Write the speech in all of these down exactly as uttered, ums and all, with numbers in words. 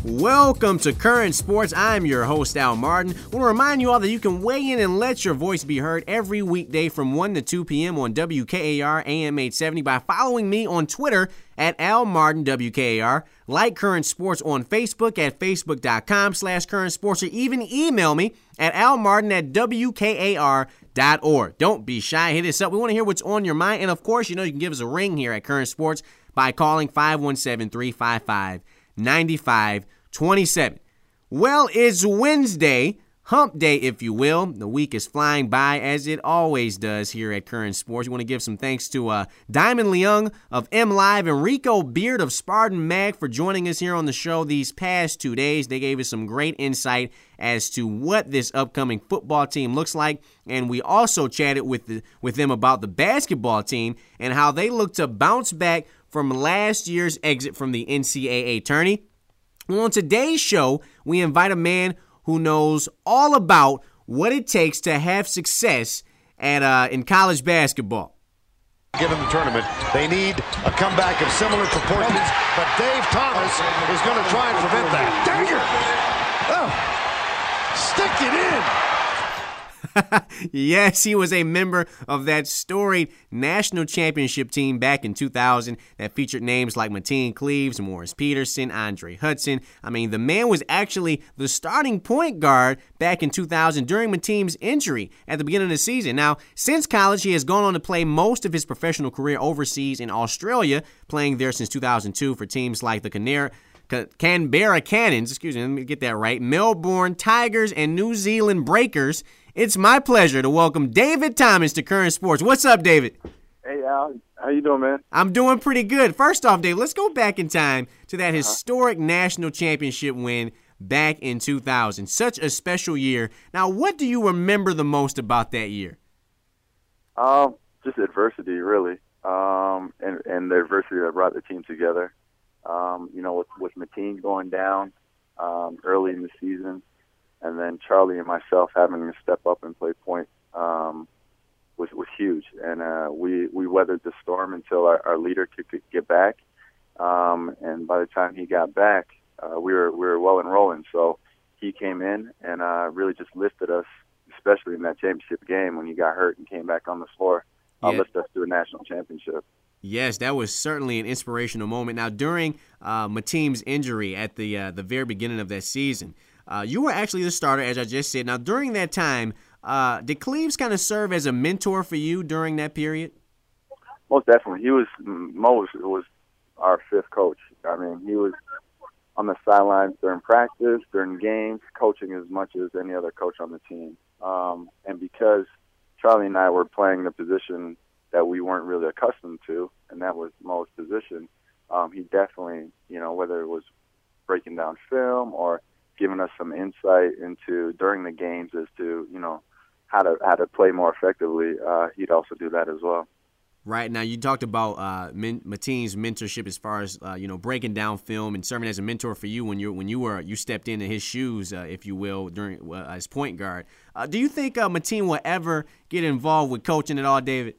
Welcome to Current Sports. I'm your host, Al Martin. I want to remind you all that you can weigh in and let your voice be heard every weekday from one to two p.m. on W K A R A M eight seventy by following me on Twitter at Al Martin W K A R. Like Current Sports on Facebook at facebook.com slash current sports, or even email me at almartin at W K A R dot org. Don't be shy. Hit us up. We want to hear what's on your mind. And, of course, you know you can give us a ring here at Current Sports by calling five one seven, three five five, nine five twenty-seven. Well, it's Wednesday, hump day, if you will. The week is flying by, as it always does here at Current Sports. We want to give some thanks to uh, Diamond Leung of M Live and Rico Beard of Spartan Mag for joining us here on the show these past two days. They gave us some great insight as to what this upcoming football team looks like, and we also chatted with the, with them about the basketball team and how they look to bounce back from last year's exit from the N C double A tourney. Well, on today's show, we invite a man who knows all about what it takes to have success at uh, in college basketball. Given the tournament, they need a comeback of similar proportions, but Dave Thomas is going to try and prevent that. Dagger! Oh, stick it in! Yes, he was a member of that storied national championship team back in two thousand that featured names like Mateen Cleaves, Morris Peterson, Andre Hudson. I mean, the man was actually the starting point guard back in two thousand during Mateen's injury at the beginning of the season. Now, since college, he has gone on to play most of his professional career overseas in Australia, playing there since two thousand two for teams like the Canary Canberra Cannons, excuse me, let me get that right, Melbourne Tigers, and New Zealand Breakers. It's my pleasure to welcome David Thomas to Current Sports. What's up, David? Hey, Al. How you doing, man? I'm doing pretty good. First off, Dave, let's go back in time to that historic uh-huh. national championship win back in two thousand. Such a special year. Now, what do you remember the most about that year? Um, just adversity, really, um, and, and the adversity that brought the team together. Um, you know, with, with Mateen going down um, early in the season, and then Charlie and myself having to step up and play point um, was was huge. And uh, we we weathered the storm until our, our leader could, could get back. Um, and by the time he got back, uh, we were we were well and rolling. So he came in and uh, really just lifted us, especially in that championship game when he got hurt and came back on the floor. Uh, yeah. Lifted us to a national championship. Yes, that was certainly an inspirational moment. Now, during uh, Mateen's injury at the uh, the very beginning of that season, uh, you were actually the starter, as I just said. Now, during that time, uh, did Cleaves kind of serve as a mentor for you during that period? Most definitely. He was most was our fifth coach. I mean, he was on the sidelines during practice, during games, coaching as much as any other coach on the team. Um, and because Charlie and I were playing the position that we weren't really accustomed to, and that was Mo's position, um, he definitely, you know, whether it was breaking down film or giving us some insight into during the games as to, you know, how to how to play more effectively, uh, he'd also do that as well. Right. Now, you talked about uh, Mateen's mentorship as far as, uh, you know, breaking down film and serving as a mentor for you when you when you were you stepped into his shoes, uh, if you will, during uh, as point guard. Uh, do you think uh, Mateen will ever get involved with coaching at all, David?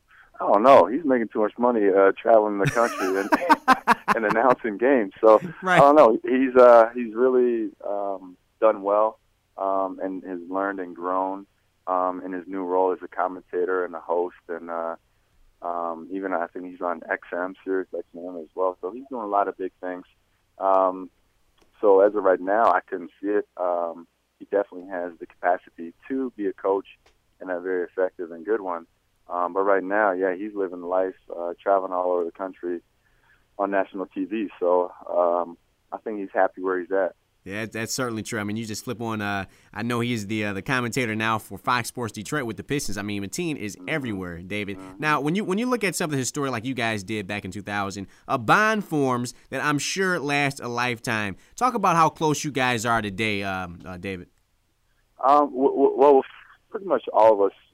I don't know. He's making too much money uh, traveling the country and, and announcing games. So right. I don't know. He's uh, he's really um, done well um, and has learned and grown um, in his new role as a commentator and a host. And uh, um, even I think he's on X M, Sirius X M as well. So he's doing a lot of big things. Um, so as of right now, I couldn't see it. Um, he definitely has the capacity to be a coach and a very effective and good one. Um, but right now, yeah, he's living life, uh, traveling all over the country on national T V. So um, I think he's happy where he's at. Yeah, that's certainly true. I mean, you just flip on. Uh, I know he's the uh, the commentator now for Fox Sports Detroit with the Pistons. I mean, Mateen is everywhere, David. Mm-hmm. Now, when you when you look at something historic like you guys did back in two thousand, a bond forms that I'm sure lasts a lifetime. Talk about how close you guys are today, um, uh, David. Um, well, pretty much all of us.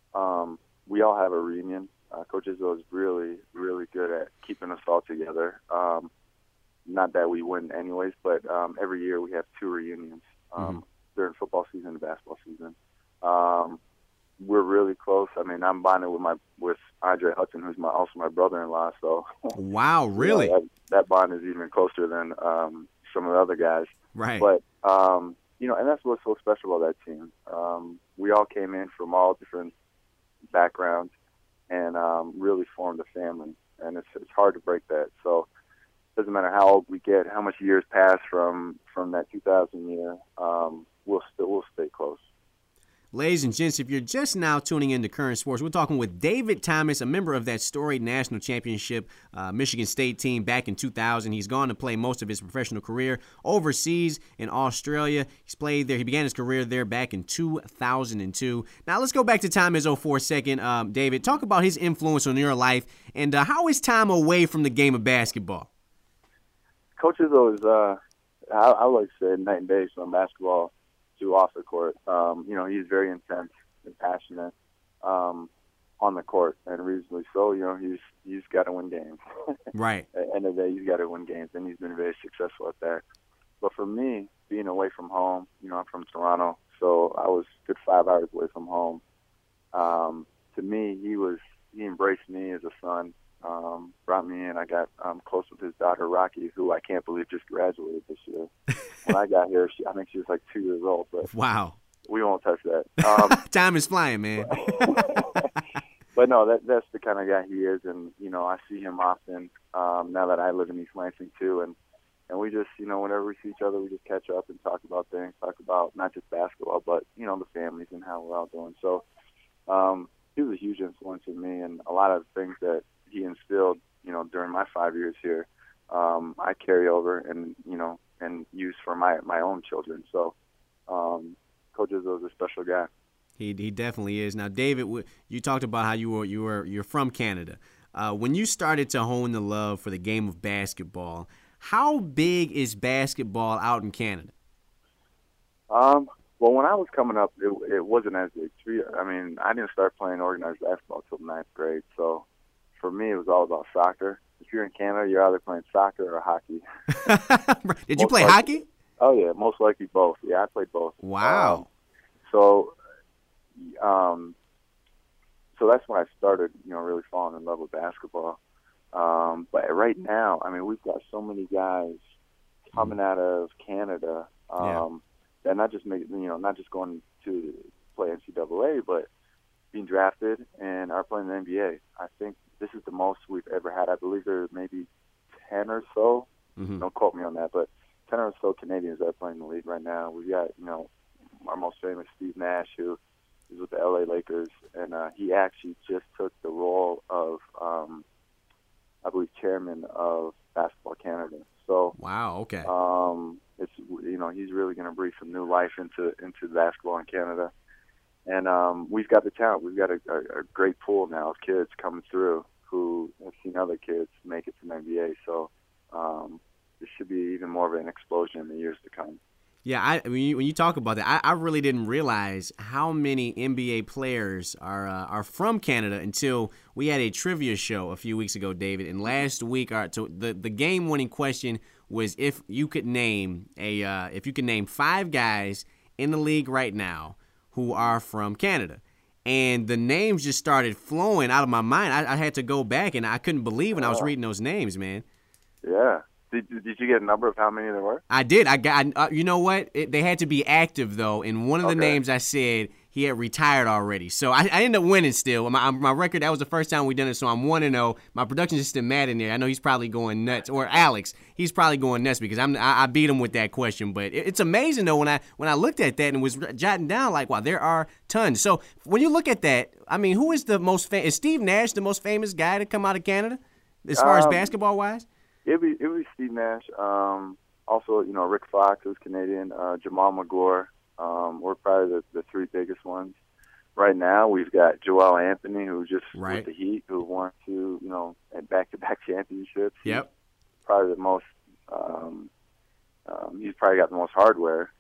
Um, We all have a reunion. Uh, Coach Izzo is really, really good at keeping us all together. Um, not that we win anyways, but um, every year we have two reunions um, mm-hmm. during football season and basketball season. Um, we're really close. I mean, I'm bonded with my with Andre Hudson, who's my also my brother-in-law. So wow, really? You know, that, that bond is even closer than um, some of the other guys. Right. But, um, you know, and that's what's so special about that team. Um, we all came in from all different backgrounds and um, really formed a family. And it's it's hard to break that. So it doesn't matter how old we get, how much years pass from, from that two thousand year, um, we'll, still, we'll stay close. Ladies and gents, if you're just now tuning in to Current Sports, we're talking with David Thomas, a member of that storied national championship uh, Michigan State team back in two thousand. He's gone to play most of his professional career overseas in Australia. He's played there. He began his career there back in two thousand two. Now let's go back to Tom Izzo for a second. Um, David, talk about his influence on your life and uh, how is time away from the game of basketball? Coach Izzo is, uh, I, I would like to say, night and day from basketball to off the court. Um, you know, he's very intense and passionate um, on the court, and reasonably so. You know, he's he's got to win games. Right. At the end of the day, he's got to win games, and he's been very successful at that. But for me, being away from home, you know, I'm from Toronto, so I was a good five hours away from home. Um, to me, he was he embraced me as a son. Um, brought me in. I got um, close with his daughter, Rocky, who I can't believe just graduated this year. When I got here, she, I think she was like two years old. But wow. We won't touch that. Um, Time is flying, man. But no, that that's the kind of guy he is, and you know, I see him often um, now that I live in East Lansing too, and and we just, you know, whenever we see each other, we just catch up and talk about things, talk about not just basketball, but you know, the families and how we're all doing. So um, he was a huge influence in me, and a lot of things that he instilled, you know, during my five years here, um, I carry over and, you know, and use for my, my own children. So um, Coach Izzo is a special guy. He he definitely is. Now, David, you talked about how you were you were you're from Canada. Uh, when you started to hone the love for the game of basketball, how big is basketball out in Canada? Um. Well, when I was coming up, it, it wasn't as big. I mean, I didn't start playing organized basketball until ninth grade, so for me, it was all about soccer. If you're in Canada, you're either playing soccer or hockey. Did you play likely, hockey? Oh, yeah, most likely both. Yeah, I played both. Wow. Um, so, um, so that's when I started, you know, really falling in love with basketball. Um, but right now, I mean, we've got so many guys coming out of Canada um, yeah. that not just make, you know, not just going to play N C double A, but being drafted and are playing the N B A. I think this is the most we've ever had. I believe there are maybe ten or so. Mm-hmm. Don't quote me on that, but ten or so Canadians that are playing in the league right now. We've got, you know, our most famous Steve Nash, who is with the L A Lakers, and uh, he actually just took the role of, um, I believe, chairman of Basketball Canada. So wow, okay. Um, it's, you know, he's really going to breathe some new life into into basketball in Canada. And um, we've got the talent. We've got a, a, a great pool now of kids coming through who have seen other kids make it to the N B A. So um, there should be even more of an explosion in the years to come. Yeah, I, when, you, when you talk about that, I, I really didn't realize how many N B A players are uh, are from Canada until we had a trivia show a few weeks ago, David. And last week, our, so the the game winning question was if you could name a uh, if you could name five guys in the league right now who are from Canada. And the names just started flowing out of my mind. I, I had to go back, and I couldn't believe when I was reading those names, man. Yeah. Did Did you get a number of how many there were? I did. I got. Uh, you know what? It, they had to be active though, and one of the okay. names I said he had retired already. So I, I ended up winning still. My my record, that was the first time we done it, so I'm one and zero. My production assistant Matt in there. I know he's probably going nuts, or Alex. He's probably going nuts because I'm I, I beat him with that question. But it, it's amazing though when I when I looked at that and was jotting down like, wow, there are tons. So when you look at that, I mean, who is the most famous? Is Steve Nash the most famous guy to come out of Canada as far um, as basketball wise? It would be, it would be Steve Nash. Um, also, you know, Rick Fox, who's Canadian, uh, Jamal McGore. Um, we're probably the, the three biggest ones. Right now, we've got Joel Anthony, who's just right. with the Heat, who won two, you know, back-to-back championships. Yep. He's probably the most. Um, um, he's probably got the most hardware.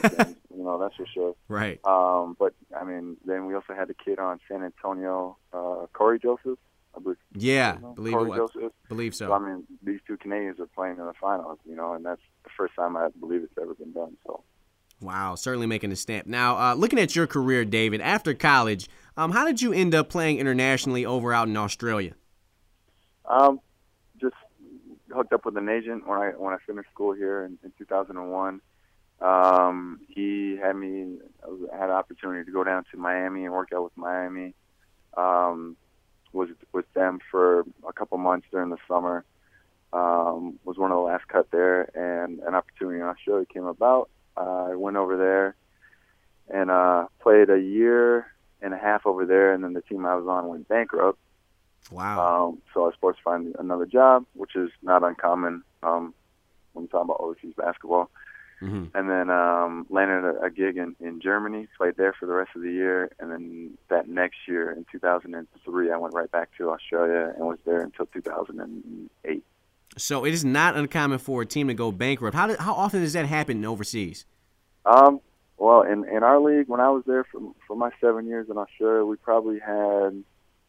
You know, that's for sure. Right. Um, but I mean, then we also had the kid on San Antonio, uh, Corey Joseph. I believe, yeah, you know, believe Corey it, Joseph. believe so. so. I mean, these two Canadians are playing in the finals, you know, and that's the first time I believe it's ever been done. So, wow, certainly making a stamp. Now, uh, looking at your career, David, after college, um, how did you end up playing internationally over out in Australia? Um, just hooked up with an agent when I when I finished school here in, in two thousand one. Um, he had me I had an opportunity to go down to Miami and work out with Miami. Um, was with them for a couple months during the summer. Um, was one of the last cut there, and an opportunity in Australia came about. Uh, I went over there and uh, played a year and a half over there, and then the team I was on went bankrupt. Wow. Um, so I was forced to find another job, which is not uncommon um, when you talk about overseas basketball. Mm-hmm. And then um, landed a, a gig in, in Germany, played there for the rest of the year, and then that next year, in two thousand three, I went right back to Australia and was there until two thousand eight. So it is not uncommon for a team to go bankrupt. How, do, how often does that happen overseas? Um, well, in, in our league, when I was there for, for my seven years in Australia, we probably had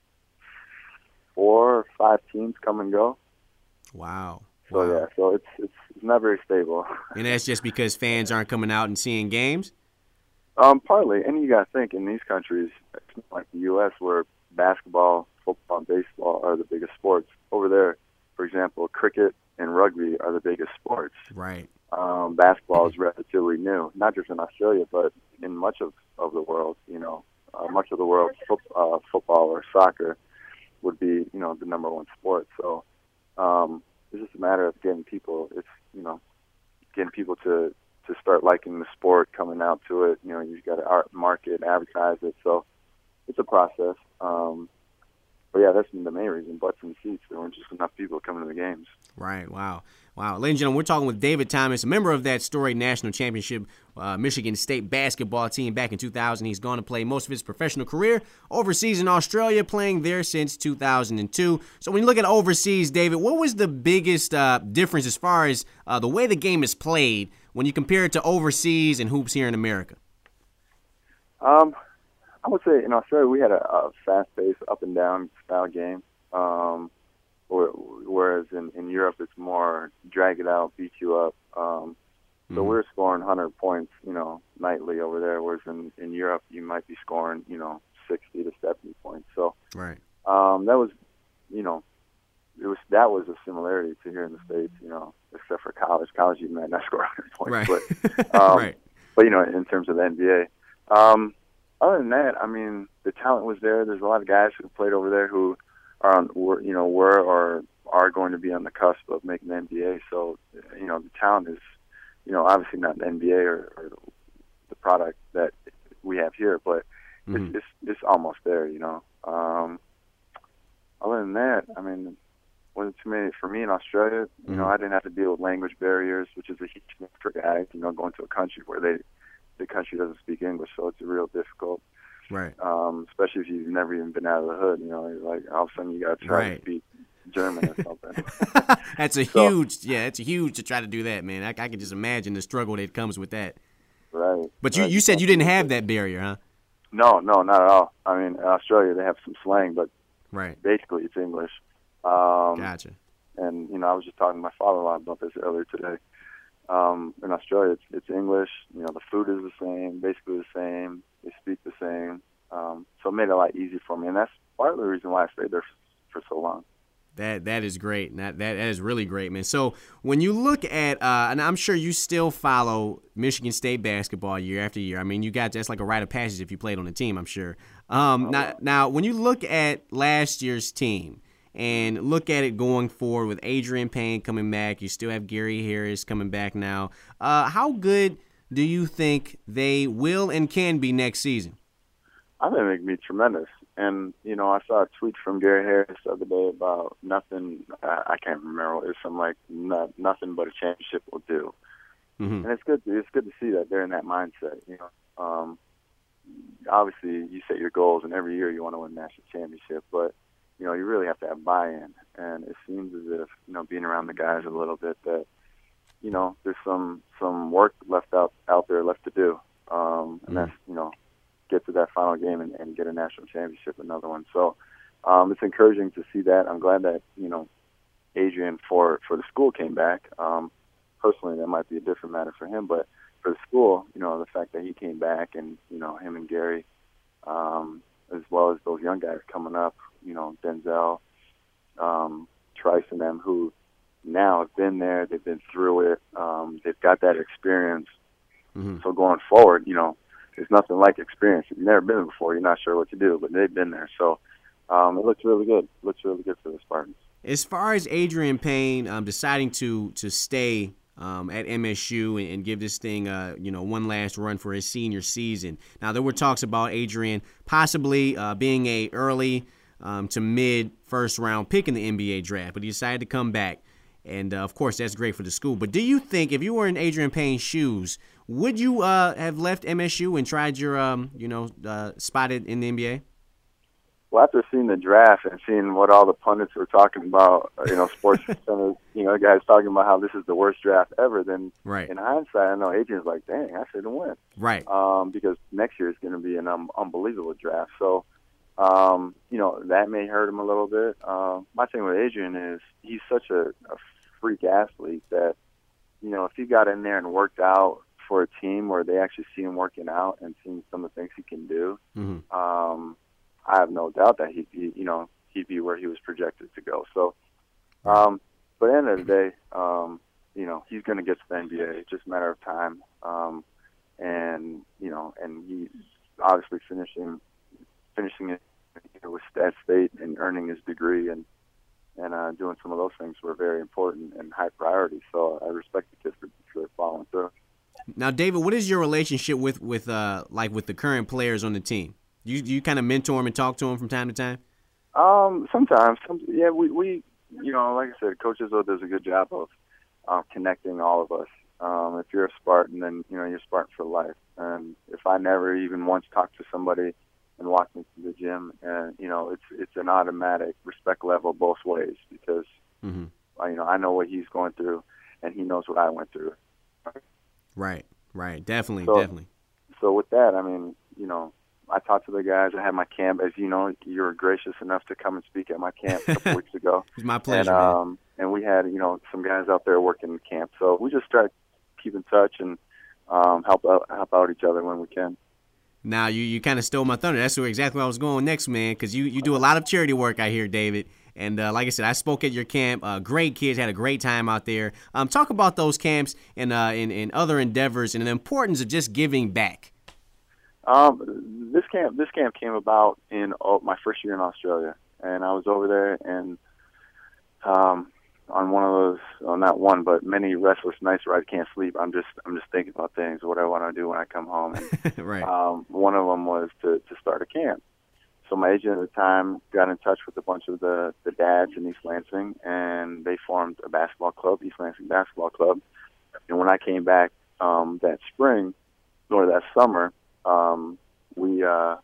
four or five teams come and go. Wow. So, wow. yeah, so it's, it's it's not very stable. And that's just because fans aren't coming out and seeing games? Um, partly. And you got to think, in these countries, it's not like the U S where basketball, football, and baseball are the biggest sports. Over there, for example, cricket and rugby are the biggest sports. Right. Um, basketball is relatively new, not just in Australia, but in much of, of the world. You know, uh, much of the world, fo- uh, football or soccer would be, you know, the number one sport. So um, it's just a matter of getting people. It's you know, getting people to, to start liking the sport, coming out to it. You know, you've got to market, advertise it. So it's a process. Um, But, yeah, that's the main reason. Butts in seats. There weren't just enough people coming to the games. Right. Wow. Wow. Ladies and gentlemen, we're talking with David Thomas, a member of that storied national championship uh, Michigan State basketball team back in two thousand. He's gone to play most of his professional career overseas in Australia, playing there since two thousand two. So when you look at overseas, David, what was the biggest uh, difference as far as uh, the way the game is played when you compare it to overseas and hoops here in America? Um. I would say in Australia we had a, a fast-paced, up-and-down style game, um, whereas in, in Europe it's more drag it out, beat you up. Um, so mm-hmm. we're scoring one hundred points, you know, nightly over there, whereas in, in Europe you might be scoring, you know, sixty to seventy points. So right. um, that was, you know, it was that was a similarity to here in the States, you know, except for college. College you might not score one hundred points, right. but um, right. but you know, in terms of the N B A. Um, Other than that, I mean, the talent was there. There's a lot of guys who played over there who are on, were, you know, were or are going to be on the cusp of making the N B A. So, you know, the talent is, you know, obviously not the N B A or, or the product that we have here, but mm-hmm. it's, it's it's almost there. You know. Um, other than that, I mean, wasn't too many for me in Australia. You mm-hmm. know, I didn't have to deal with language barriers, which is a huge thing for guys. You know, going to a country where they the country doesn't speak English, so it's real difficult. Right. Um, especially if you've never even been out of the hood, you know, like all of a sudden you got to try right. to speak German or something. That's a so, huge, yeah, it's a huge to try to do that, man. I, I can just imagine the struggle that comes with that. Right. But you, right. you said you didn't have that barrier, huh? No, no, not at all. I mean, in Australia they have some slang, but right. basically it's English. Um, gotcha. And, you know, I was just talking to my father-in-law about this earlier today. Um, in Australia, it's, it's English. You know, the food is the same, basically the same. They speak the same. Um, so it made it a lot easier for me, and that's part of the reason why I stayed there for, for so long. That that is great. That that is really great, man. So when you look at, uh, and I'm sure you still follow Michigan State basketball year after year. I mean, you got that's like a rite of passage if you played on the team, I'm sure. Um, oh, now, wow. now, when you look at last year's team and look at it going forward with Adrian Payne coming back, you still have Gary Harris coming back now. Uh, how good do you think they will and can be next season? I think they can be tremendous. And, you know, I saw a tweet from Gary Harris the other day about nothing, uh, I can't remember, it was something like not, nothing but a championship will do. Mm-hmm. And it's good, to, it's good to see that they're in that mindset, you know. Um, obviously, you set your goals, and every year you want to win a national championship, but, you know, you really have to have buy-in. And it seems as if, you know, being around the guys a little bit that, you know, there's some, some work left out, out there left to do. Um, and mm-hmm. that's, you know, get to that final game and, and get a national championship, another one. So um, it's encouraging to see that. I'm glad that, you know, Adrian for, for the school came back. Um, personally, that might be a different matter for him, but for the school, you know, the fact that he came back and, you know, him and Gary, um, as well as those young guys coming up, you know, Denzel, um, Trice and them, who, now have been there. They've been through it. Um, they've got that experience. Mm-hmm. So going forward, you know, there's nothing like experience. If you've never been there before, you're not sure what to do, but they've been there. So um, it looks really good. It looks really good for the Spartans. As far as Adrian Payne um, deciding to to stay um, at M S U and, and give this thing, uh, you know, one last run for his senior season. Now, there were talks about Adrian possibly uh, being a early um, to mid first round pick in the N B A draft, but he decided to come back. And, uh, of course, that's great for the school. But do you think, if you were in Adrian Payne's shoes, would you uh, have left M S U and tried your, um, you know, uh, spot in the N B A? Well, after seeing the draft and seeing what all the pundits were talking about, you know, Sports Center, you know, guys talking about how this is the worst draft ever, then right. in hindsight, I know Adrian's like, dang, I shouldn't win. Right. Um, because next year is going to be an um, unbelievable draft. So, um, you know, that may hurt him a little bit. Uh, my thing with Adrian is he's such a, a freak athlete that, you know, if he got in there and worked out for a team where they actually see him working out and seeing some of the things he can do, mm-hmm. um, I have no doubt that he'd be, you know, he'd be where he was projected to go. So, um, but at the end of the day, um, you know, he's going to get to the N B A. It's just a matter of time. Um, and, you know, and he's obviously finishing, finishing it with Stat State and earning his degree and, and uh, doing some of those things were very important and high priority. So I respect the kid for, for following through. Now, David, what is your relationship with, with uh, like with the current players on the team? You you kind of mentor him and talk to him from time to time? Um, sometimes, some, yeah. We, we, you know, like I said, Coach Izzo does a good job of uh, connecting all of us. Um, if you're a Spartan, then you know you're Spartan for life. And if I never even once talked to somebody and walked into the gym, and you know, it's it's an automatic respect level both ways because mm-hmm. uh, you know I know what he's going through, and he knows what I went through. Right, right, definitely, so, definitely. So with that, I mean, you know. I talked to the guys. I had my camp. As you know, you were gracious enough to come and speak at my camp a couple weeks ago. It's my pleasure, and, man. Um, and we had, you know, some guys out there working in camp. So we just try to keep in touch and um, help out, help out each other when we can. Now, you, you kind of stole my thunder. That's where exactly where I was going next, man, because you, you do a lot of charity work out here, David. And uh, like I said, I spoke at your camp. Uh, great kids, had a great time out there. Um, talk about those camps and, uh, and, and other endeavors and the importance of just giving back. Um, this camp, this camp came about in oh, my first year in Australia, and I was over there and um, on one of those, well, not one, but many restless nights where I can't sleep. I'm just, I'm just thinking about things, what I want to do when I come home. And, right. Um, one of them was to, to start a camp. So my agent at the time got in touch with a bunch of the, the dads in East Lansing, and they formed a basketball club, East Lansing Basketball Club. And when I came back um, that spring or that summer, Um, we uh,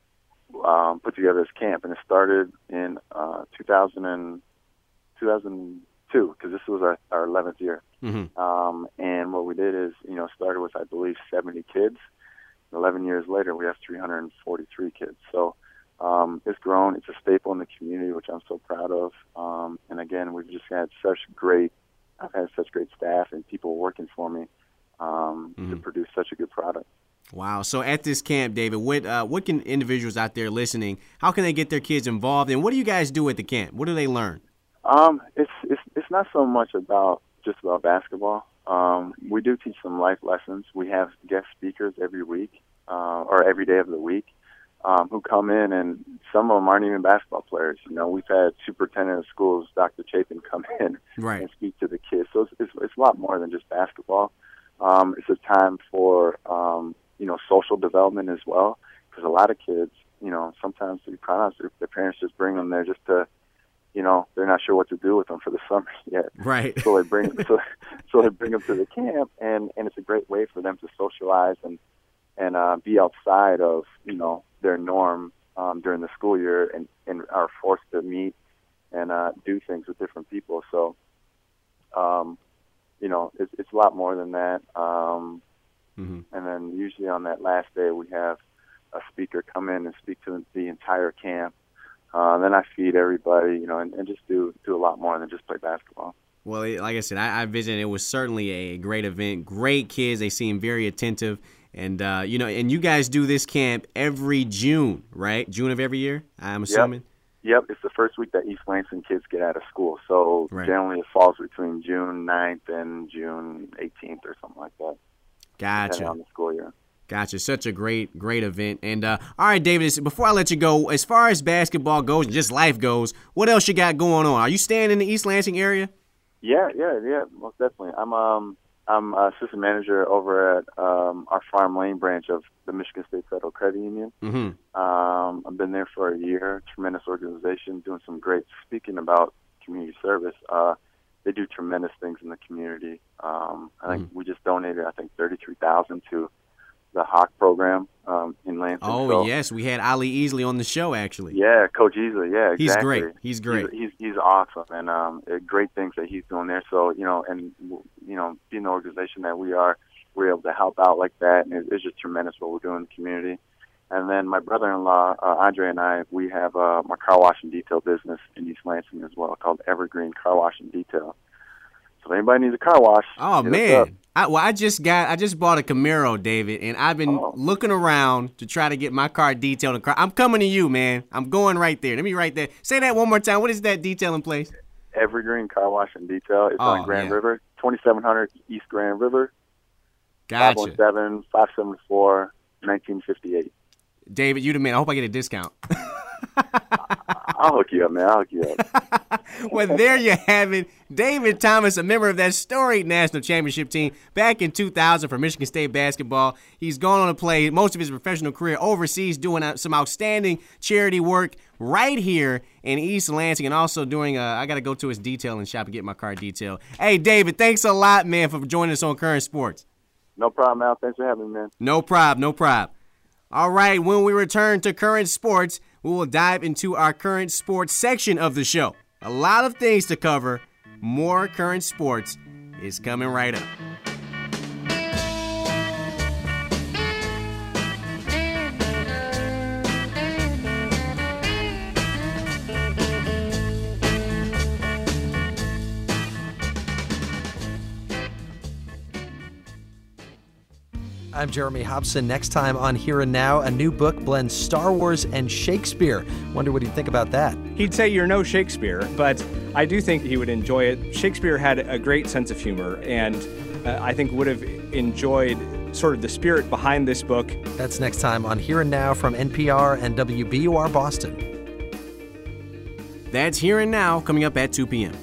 um, put together this camp, and it started in uh, two thousand and, two thousand two because this was our, our eleventh year. Mm-hmm. Um, and what we did is, you know, started with, I believe, seventy kids. eleven years later, we have three hundred forty-three kids. So um, it's grown. It's a staple in the community, which I'm so proud of. Um, and, again, we've just had such great – I've had such great staff and people working for me um, mm-hmm. to produce such a good product. Wow. So at this camp, David, what uh, what can individuals out there listening, how can they get their kids involved, and what do you guys do at the camp? What do they learn? Um, it's it's it's not so much about just about basketball. Um, we do teach some life lessons. We have guest speakers every week uh, or every day of the week um, who come in, and some of them aren't even basketball players. You know, we've had superintendent of schools, Doctor Chapin, come in right. and speak to the kids. So it's, it's, it's a lot more than just basketball. Um, it's a time for um, you know, social development as well, because a lot of kids, you know, sometimes, to be quite honest, their, their parents just bring them there just to, you know, they're not sure what to do with them for the summer yet. Right. So they bring so, so they bring them to the camp, and, and it's a great way for them to socialize and and uh, be outside of, you know, their norm um, during the school year, and, and are forced to meet and uh, do things with different people. So, um, you know, it's, it's a lot more than that. Um, Mm-hmm. And then usually on that last day, we have a speaker come in and speak to the entire camp. Uh, then I feed everybody, you know, and, and just do do a lot more than just play basketball. Well, like I said, I, I visited. It was certainly a great event. Great kids. They seem very attentive. And, uh, you know, and you guys do this camp every June, right? June of every year, I'm assuming? Yep. Yep, it's the first week that East Lansing kids get out of school. So right. generally it falls between June ninth and June eighteenth or something like that. Gotcha. On the school year. Gotcha. Such a great, great event. And uh, all right, David, before I let you go, as far as basketball goes and just life goes, what else you got going on? Are you staying in the East Lansing area? Yeah, yeah, yeah, most definitely. I'm um I'm assistant manager over at um, our Farm Lane branch of the Michigan State Federal Credit Union. Mm-hmm. Um, I've been there for a year. Tremendous organization, doing some great. Speaking about community service, uh, they do tremendous things in the community. Um, I think mm-hmm. we just donated, I think, thirty-three thousand to the Hawk program um, in Lansing. Oh, so, yes. We had Ali Easley on the show, actually. Yeah, Coach Easley. Yeah, exactly. He's great. He's great. He's, he's, he's awesome, and um, great things that he's doing there. So, you know, and, you know, being the organization that we are, we're able to help out like that, and it, it's just tremendous what we're doing in the community. And then my brother-in-law, uh, Andre, and I, we have uh, my car wash and detail business in East Lansing as well called Evergreen Car Wash and Detail. So if anybody needs a car wash, oh man, I, well I just got I just bought a Camaro, David, and I've been oh. looking around to try to get my car detailed. And car, I'm coming to you, man. I'm going right there. Let me write that. Say that one more time. What is that detailing place? Evergreen Car Wash and Detail. It's oh, on Grand yeah. River, twenty-seven hundred East Grand River. Gotcha. five one seven, five seven four, nineteen fifty-eight. David, you the man. I hope I get a discount. I'll hook you up, man. I'll hook you up. Well, there you have it. David Thomas, a member of that storied national championship team back in two thousand for Michigan State basketball. He's gone on to play most of his professional career overseas, doing some outstanding charity work right here in East Lansing, and also doing, uh, I got to go to his detailing shop and get my car detailed. Hey, David, thanks a lot, man, for joining us on Current Sports. No problem, Al. Thanks for having me, man. No problem, no problem. All right, when we return to Current Sports, we will dive into our Current Sports section of the show. A lot of things to cover. More Current Sports is coming right up. I'm Jeremy Hobson. Next time on Here and Now, a new book blends Star Wars and Shakespeare. Wonder what he'd think about that. He'd say you're no Shakespeare, but I do think he would enjoy it. Shakespeare had a great sense of humor, and uh, I think would have enjoyed sort of the spirit behind this book. That's next time on Here and Now from N P R and W B U R Boston. That's Here and Now, coming up at two p.m.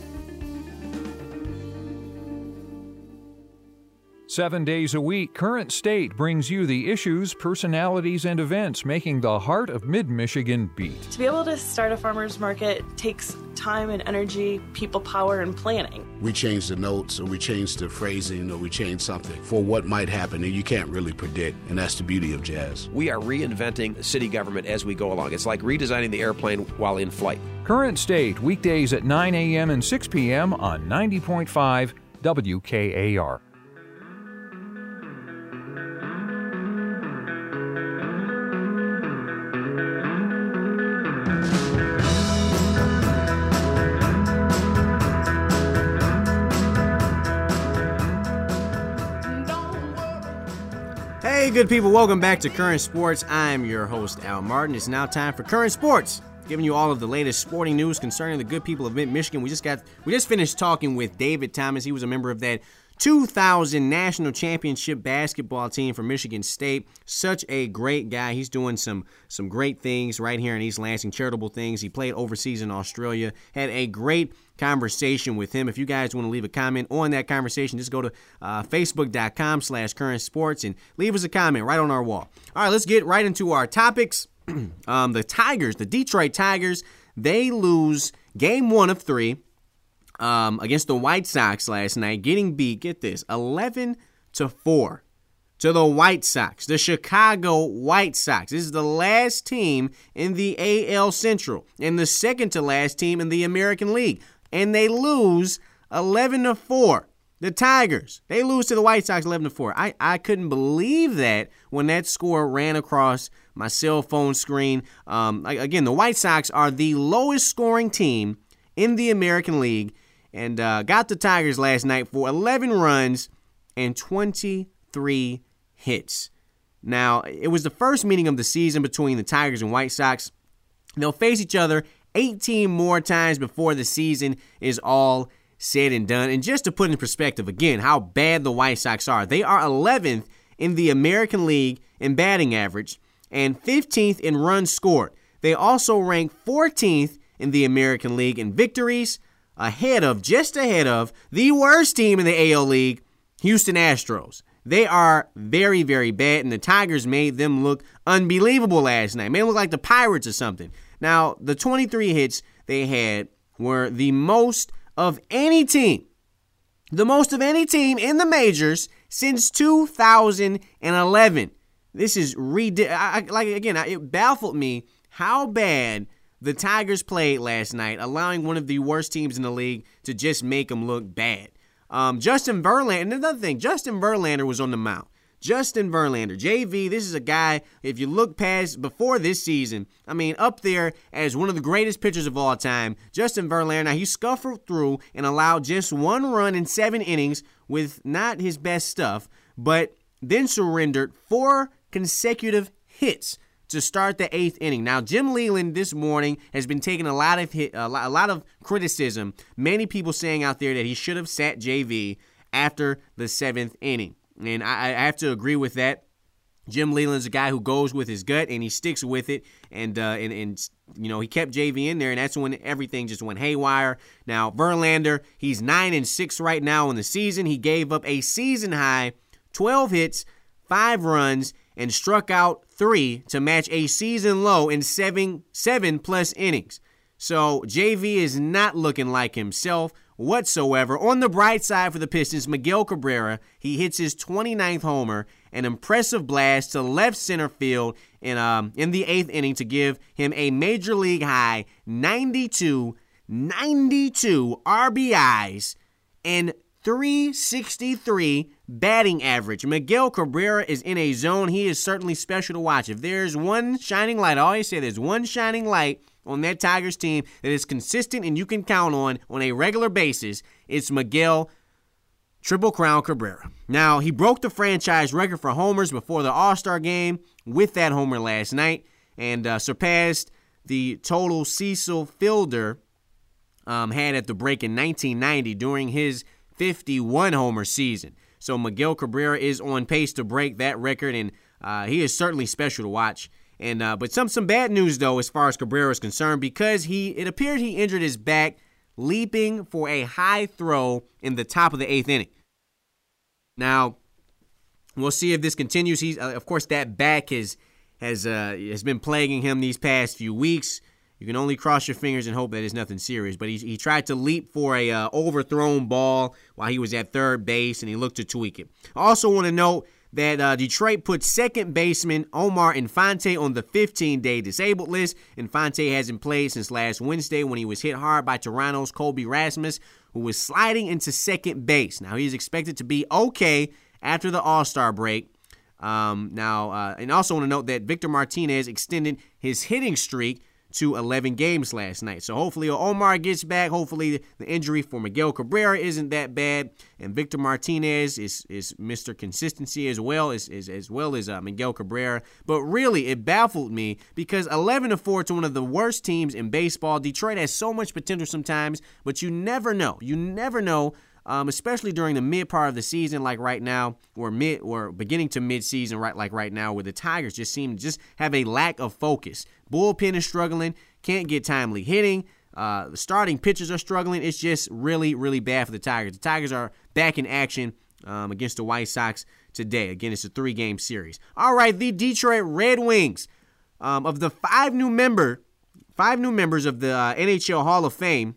Seven days a week, Current State brings you the issues, personalities, and events making the heart of mid-Michigan beat. To be able to start a farmer's market takes time and energy, people power, and planning. We change the notes, or we change the phrasing, or we change something for what might happen, and you can't really predict, and that's the beauty of jazz. We are reinventing city government as we go along. It's like redesigning the airplane while in flight. Current State, weekdays at nine a.m. and six p.m. on ninety point five W K A R. Hey, good people, welcome back to Current Sports. I'm your host, Al Martin. It's now time for Current Sports, giving you all of the latest sporting news concerning the good people of Mid-Michigan. We just got, we just finished talking with David Thomas. He was a member of that two thousand National Championship basketball team for Michigan State. Such a great guy. He's doing some some great things right here in East Lansing, charitable things. He played overseas in Australia. Had a great conversation with him. If you guys want to leave a comment on that conversation, just go to uh, facebook.com slash current sports and leave us a comment right on our wall. All right, let's get right into our topics. um, the Tigers, the Detroit Tigers, they lose game one of three um, against the White Sox last night, getting beat, get this, eleven to four to the White Sox, the Chicago White Sox. This is the last team in the A L Central and the second to last team in the American League. And they lose eleven to four. The Tigers, they lose to the White Sox eleven to four. I, I couldn't believe that when that score ran across my cell phone screen. Um, again, the White Sox are the lowest scoring team in the American League and uh, got the Tigers last night for eleven runs and twenty-three hits. Now, it was the first meeting of the season between the Tigers and White Sox. They'll face each other eighteen more times before the season is all said and done. And just to put in perspective, again, how bad the White Sox are. They are eleventh in the American League in batting average and fifteenth in runs scored. They also rank fourteenth in the American League in victories, ahead of, just ahead of, the worst team in the A L League, Houston Astros. They are very, very bad, and the Tigers made them look unbelievable last night. Made them look like the Pirates or something. Now, the twenty-three hits they had were the most of any team, the most of any team in the majors since two thousand eleven. This is ridiculous. Like, again, it baffled me how bad the Tigers played last night, allowing one of the worst teams in the league to just make them look bad. Um, Justin Verlander, and another thing, Justin Verlander was on the mound. Justin Verlander, J V, this is a guy, if you look past before this season, I mean, up there as one of the greatest pitchers of all time, Justin Verlander. Now, he scuffled through and allowed just one run in seven innings with not his best stuff, but then surrendered four consecutive hits to start the eighth inning. Now, Jim Leyland this morning has been taking a lot of hit, a lot, a lot of criticism. Many people saying out there that he should have sat J V after the seventh inning. And I, I have to agree with that. Jim Leyland's a guy who goes with his gut and he sticks with it. And, uh, and, and you know, he kept J V in there, and that's when everything just went haywire. Now, Verlander, he's nine and six right now in the season. He gave up a season high twelve hits, five runs, and struck out three to match a season low in seven, seven plus innings. So J V is not looking like himself whatsoever. On the bright side for the Pistons, Miguel Cabrera, he hits his twenty-ninth homer, an impressive blast to left center field in um in the eighth inning to give him a major league high ninety-two, ninety-two R B Is and three sixty-three batting average. Miguel Cabrera is in a zone. He is certainly special to watch. If there's one shining light, I always say there's one shining light on that Tigers team that is consistent and you can count on on a regular basis, it's Miguel Triple Crown Cabrera. Now, he broke the franchise record for homers before the All-Star game with that homer last night and uh, surpassed the total Cecil Fielder um, had at the break in nineteen ninety during his fifty-one homer season. So Miguel Cabrera is on pace to break that record, and uh, he is certainly special to watch. And uh, but some some bad news though as far as Cabrera is concerned, because he it appeared he injured his back leaping for a high throw in the top of the eighth inning. Now we'll see if this continues. He's uh, of course that back has has uh, has been plaguing him these past few weeks. You can only cross your fingers and hope that it's nothing serious. But he, he tried to leap for a uh, overthrown ball while he was at third base, and he looked to tweak it. I also want to note that uh, Detroit put second baseman Omar Infante on the fifteen-day disabled list. Infante hasn't played since last Wednesday when he was hit hard by Toronto's Colby Rasmus, who was sliding into second base. Now, he's expected to be okay after the All-Star break. Um, now, uh, and also want to note that Victor Martinez extended his hitting streak to eleven games last night. So hopefully Omar gets back. Hopefully the injury for Miguel Cabrera isn't that bad. And Victor Martinez is is Mister Consistency as well as as, as well as uh, Miguel Cabrera. But really, it baffled me because eleven to four to one of the worst teams in baseball. Detroit has so much potential sometimes, but you never know. You never know. Um, especially during the mid part of the season, like right now, or mid or beginning to mid season, right like right now, where the Tigers just seem to just have a lack of focus. Bullpen is struggling, can't get timely hitting. Uh, the starting pitchers are struggling. It's just really, really bad for the Tigers. The Tigers are back in action um, against the White Sox today. Again, it's a three-game series. All right, the Detroit Red Wings, um, of the five new member, five new members of the uh, N H L Hall of Fame,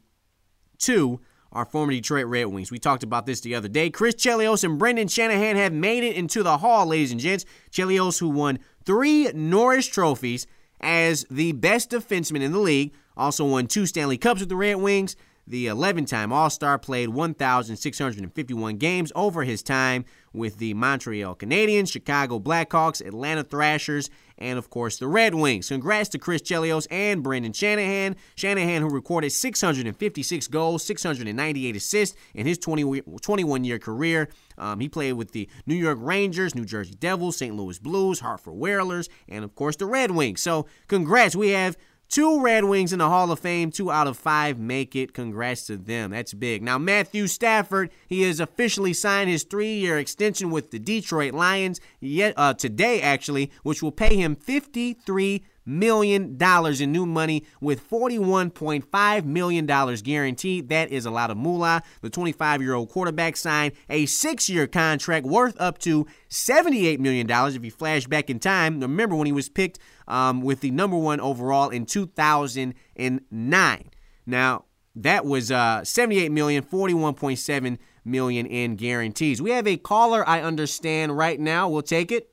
two are former Detroit Red Wings. We talked about this the other day. Chris Chelios and Brendan Shanahan have made it into the Hall, ladies and gents. Chelios, who won three Norris trophies as the best defenseman in the league, also won two Stanley Cups with the Red Wings. The eleven-time All-Star played one thousand six hundred fifty-one games over his time with the Montreal Canadiens, Chicago Blackhawks, Atlanta Thrashers, and, of course, the Red Wings. Congrats to Chris Chelios and Brendan Shanahan. Shanahan, who recorded six hundred fifty-six goals, six hundred ninety-eight assists in his twenty-one-year career. Um, he played with the New York Rangers, New Jersey Devils, Saint Louis Blues, Hartford Whalers, and, of course, the Red Wings. So, congrats. We have Two Red Wings in the Hall of Fame, two out of five make it. Congrats to them. That's big. Now, Matthew Stafford, he has officially signed his three-year extension with the Detroit Lions yet uh, today, actually, which will pay him fifty-three million dollars in new money with forty-one point five million dollars guaranteed. That is a lot of moolah. The twenty-five-year-old quarterback signed a six-year contract worth up to seventy-eight million dollars. If you flash back in time, remember when he was picked um, with the number one overall in two thousand nine. Now, that was uh, seventy-eight million dollars, forty-one point seven million dollars in guarantees. We have a caller, I understand, right now. We'll take it.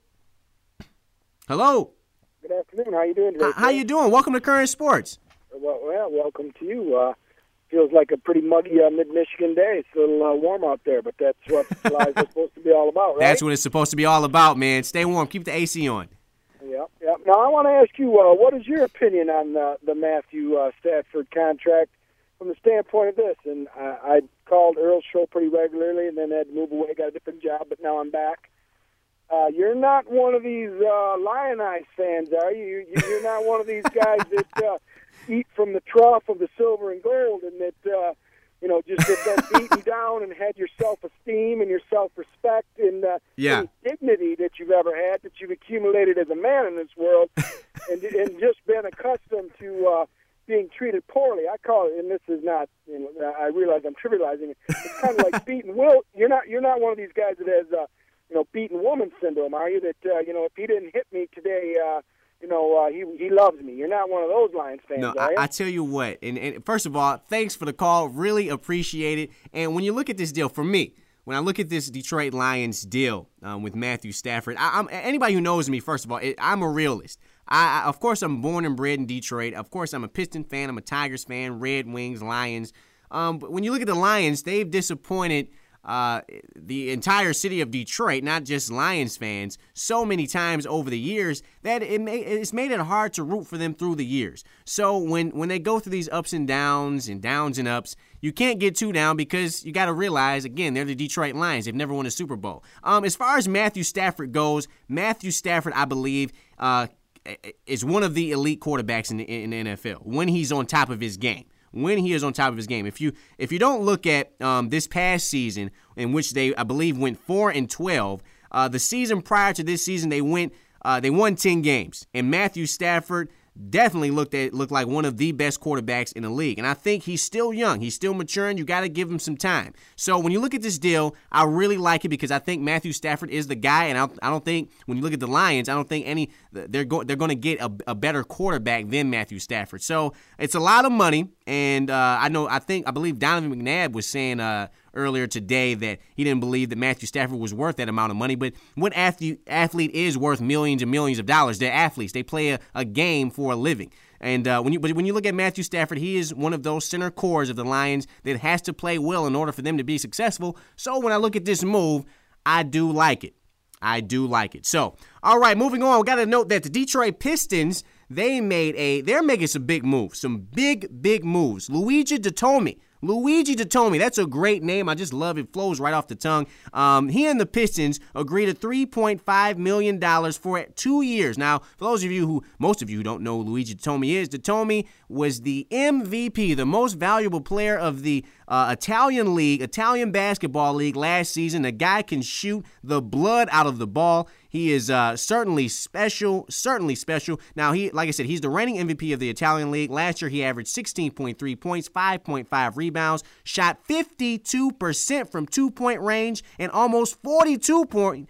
Hello. Good afternoon. How you doing today? How, how you doing? Welcome to Current Sports. Well, well welcome to you. Uh, feels like a pretty muggy uh, mid-Michigan day. It's a little uh, warm out there, but that's what lives are supposed to be all about, right? That's what it's supposed to be all about, man. Stay warm. Keep the A C on. Yep, yep. Now, I want to ask you, uh, what is your opinion on uh, the Matthew uh, Stafford contract from the standpoint of this? And I, I called Earl's show pretty regularly and then had to move away, got a different job, but now I'm back. Uh, you're not one of these uh, Lionize fans, are you? You're not one of these guys that uh, eat from the trough of the silver and gold and that, uh, you know, just have been beaten down and had your self-esteem and your self-respect and uh, yeah. any dignity that you've ever had, that you've accumulated as a man in this world, and, and just been accustomed to uh, being treated poorly. I call it, and this is not, you know, I realize I'm trivializing it. It's kind of like beaten Will. You're not, you're not one of these guys that has uh, you know, beaten woman syndrome, are you? That, uh, you know, if he didn't hit me today, uh, you know, uh, he he loves me. You're not one of those Lions fans, no, are you? I, I tell you what, and, and first of all, thanks for the call. Really appreciate it. And when you look at this deal, for me, when I look at this Detroit Lions deal um, with Matthew Stafford, I, I'm, anybody who knows me, first of all, it, I'm a realist. I, I, of course, I'm born and bred in Detroit. Of course, I'm a Piston fan. I'm a Tigers fan, Red Wings, Lions. Um, but when you look at the Lions, they've disappointed Uh, the entire city of Detroit, not just Lions fans, so many times over the years that it may, it's made it hard to root for them through the years. So when, when they go through these ups and downs and downs and ups, you can't get too down because you got to realize, again, they're the Detroit Lions. They've never won a Super Bowl. Um, as far as Matthew Stafford goes, Matthew Stafford, I believe, uh, is one of the elite quarterbacks in the, in the N F L when he's on top of his game. When he is on top of his game. If you if you don't look at um, this past season, in which they, I believe, went four and twelve, uh, the season prior to this season, they went uh, they won ten games, and Matthew Stafford definitely looked at looked like one of the best quarterbacks in the league. And I think he's still young. He's still maturing. You got to give him some time. So when you look at this deal, I really like it because I think Matthew Stafford is the guy. And I, I don't think when you look at the Lions, I don't think any they're going they're going to get a, a better quarterback than Matthew Stafford. So it's a lot of money. And uh, I know I think I believe Donovan McNabb was saying uh, earlier today that he didn't believe that Matthew Stafford was worth that amount of money. But what athlete, athlete is worth millions and millions of dollars? They're athletes. They play a, a game for a living. And uh, when you but when you look at Matthew Stafford, he is one of those center cores of the Lions that has to play well in order for them to be successful. So when I look at this move, I do like it. I do like it. So, all right, moving on. We got to note that the Detroit Pistons, they made a, they're making some big moves, some big, big moves. Luigi Datome. Luigi Datome, that's a great name. I just love it. It flows right off the tongue. Um, he and the Pistons agreed to three point five million dollars for two years. Now, for those of you who, most of you who don't know who Luigi Datome is, Datome was the M V P, the most valuable player of the uh, Italian league, Italian basketball league last season. The guy can shoot the blood out of the ball. He is uh, certainly special, certainly special. Now, he, like I said, he's the reigning M V P of the Italian League. Last year, he averaged sixteen point three points, five point five rebounds, shot fifty-two percent from two-point range, and almost forty-two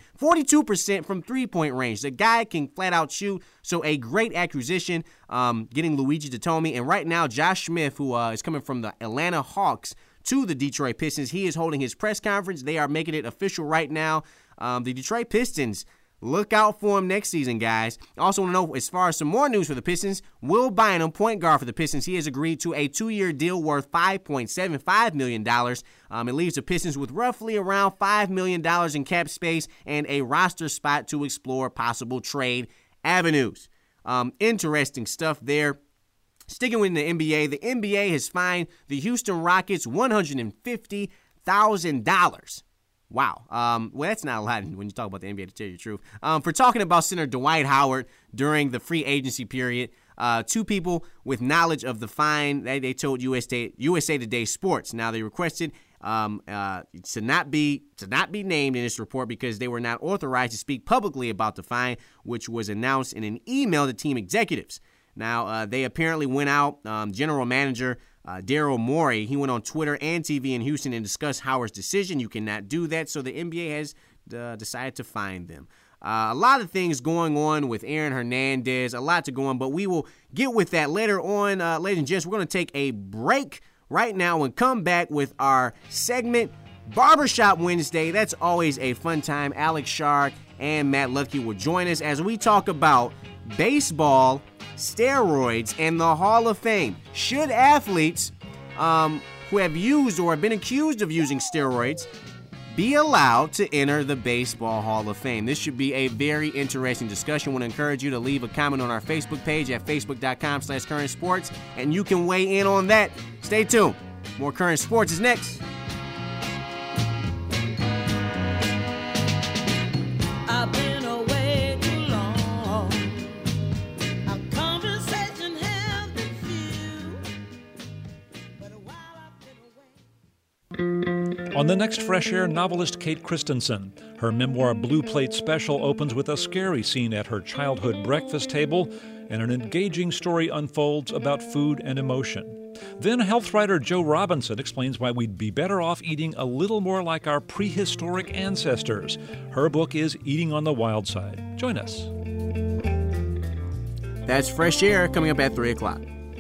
percent from three-point range. The guy can flat-out shoot, so a great acquisition um, getting Luigi Datome. And right now, Josh Smith, who uh, is coming from the Atlanta Hawks to the Detroit Pistons, he is holding his press conference. They are making it official right now. Um, the Detroit Pistons, look out for him next season, guys. Also want to know, as far as some more news for the Pistons, Will Bynum, point guard for the Pistons, he has agreed to a two-year deal worth five point seven five million dollars. Um, it leaves the Pistons with roughly around five million dollars in cap space and a roster spot to explore possible trade avenues. Um, interesting stuff there. Sticking with the N B A, the N B A has fined the Houston Rockets one hundred fifty thousand dollars. Wow. Um, well, that's not a lot when you talk about the N B A, to tell you the truth. Um, for talking about center Dwight Howard during the free agency period. Uh, two people with knowledge of the fine, they, they told U S A, U S A Today Sports. Now, they requested um, uh, to not be to not be named in this report because they were not authorized to speak publicly about the fine, which was announced in an email to team executives. Now, uh, they apparently went out. Um, General Manager uh, Daryl Morey, he went on Twitter and T V in Houston and discussed Howard's decision. You cannot do that, so the N B A has uh, decided to fine them. Uh, a lot of things going on with Aaron Hernandez, a lot to go on, but we will get with that later on. Uh, ladies and gents, we're going to take a break right now and come back with our segment, Barbershop Wednesday. That's always a fun time. Alex Shark and Matt Lucky will join us as we talk about baseball, steroids, and the Hall of Fame. Should athletes um, who have used or have been accused of using steroids be allowed to enter the Baseball Hall of Fame? This should be a very interesting discussion. I want to encourage you to leave a comment on our Facebook page at facebook.com slash current sports, and you can weigh in on that. Stay tuned. More Current Sports is next. I've been away too long. Our conversation has been few. But while I've been away. On the next Fresh Air, novelist Kate Christensen. Her memoir Blue Plate Special opens with a scary scene at her childhood breakfast table, and an engaging story unfolds about food and emotion. Then health writer Joe Robinson explains why we'd be better off eating a little more like our prehistoric ancestors. Her book is Eating on the Wild Side. Join us. That's Fresh Air coming up at three o'clock.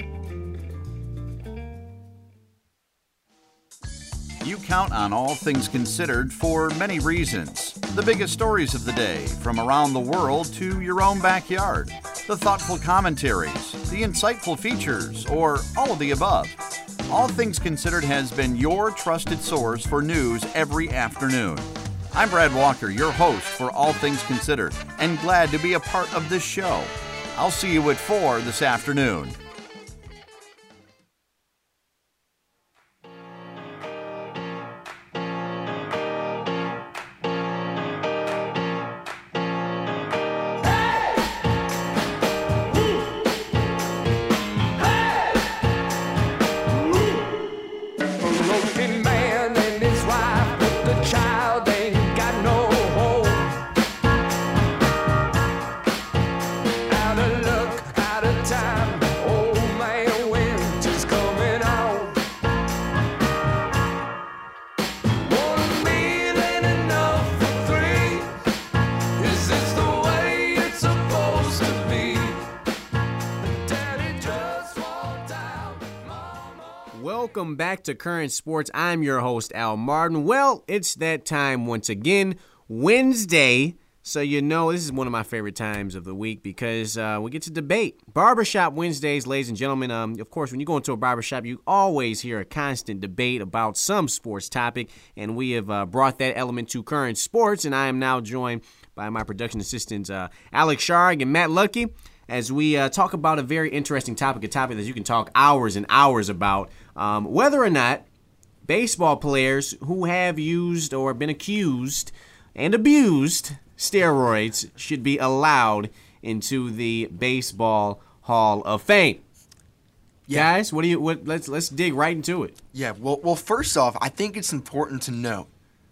You count on All Things Considered for many reasons. The biggest stories of the day, from around the world to your own backyard. The thoughtful commentaries, the insightful features, or all of the above. All Things Considered has been your trusted source for news every afternoon. I'm Brad Walker, your host for All Things Considered, and glad to be a part of this show. I'll see you at four this afternoon. Welcome back to Current Sports. I'm your host, Al Martin. Well, it's that time once again, Wednesday. So you know this is one of my favorite times of the week because uh, we get to debate. Barbershop Wednesdays, ladies and gentlemen. Um, of course, when you go into a barbershop, you always hear a constant debate about some sports topic, and we have uh, brought that element to Current Sports, and I am now joined by my production assistants, uh, Alex Sharg and Matt Lucky, as we uh, talk about a very interesting topic, a topic that you can talk hours and hours about, um, whether or not baseball players who have used or been accused and abused steroids should be allowed into the Baseball Hall of Fame. Yeah. Guys, what do you? What? Let's let's dig right into it. Yeah. Well, well, first off, I think it's important to note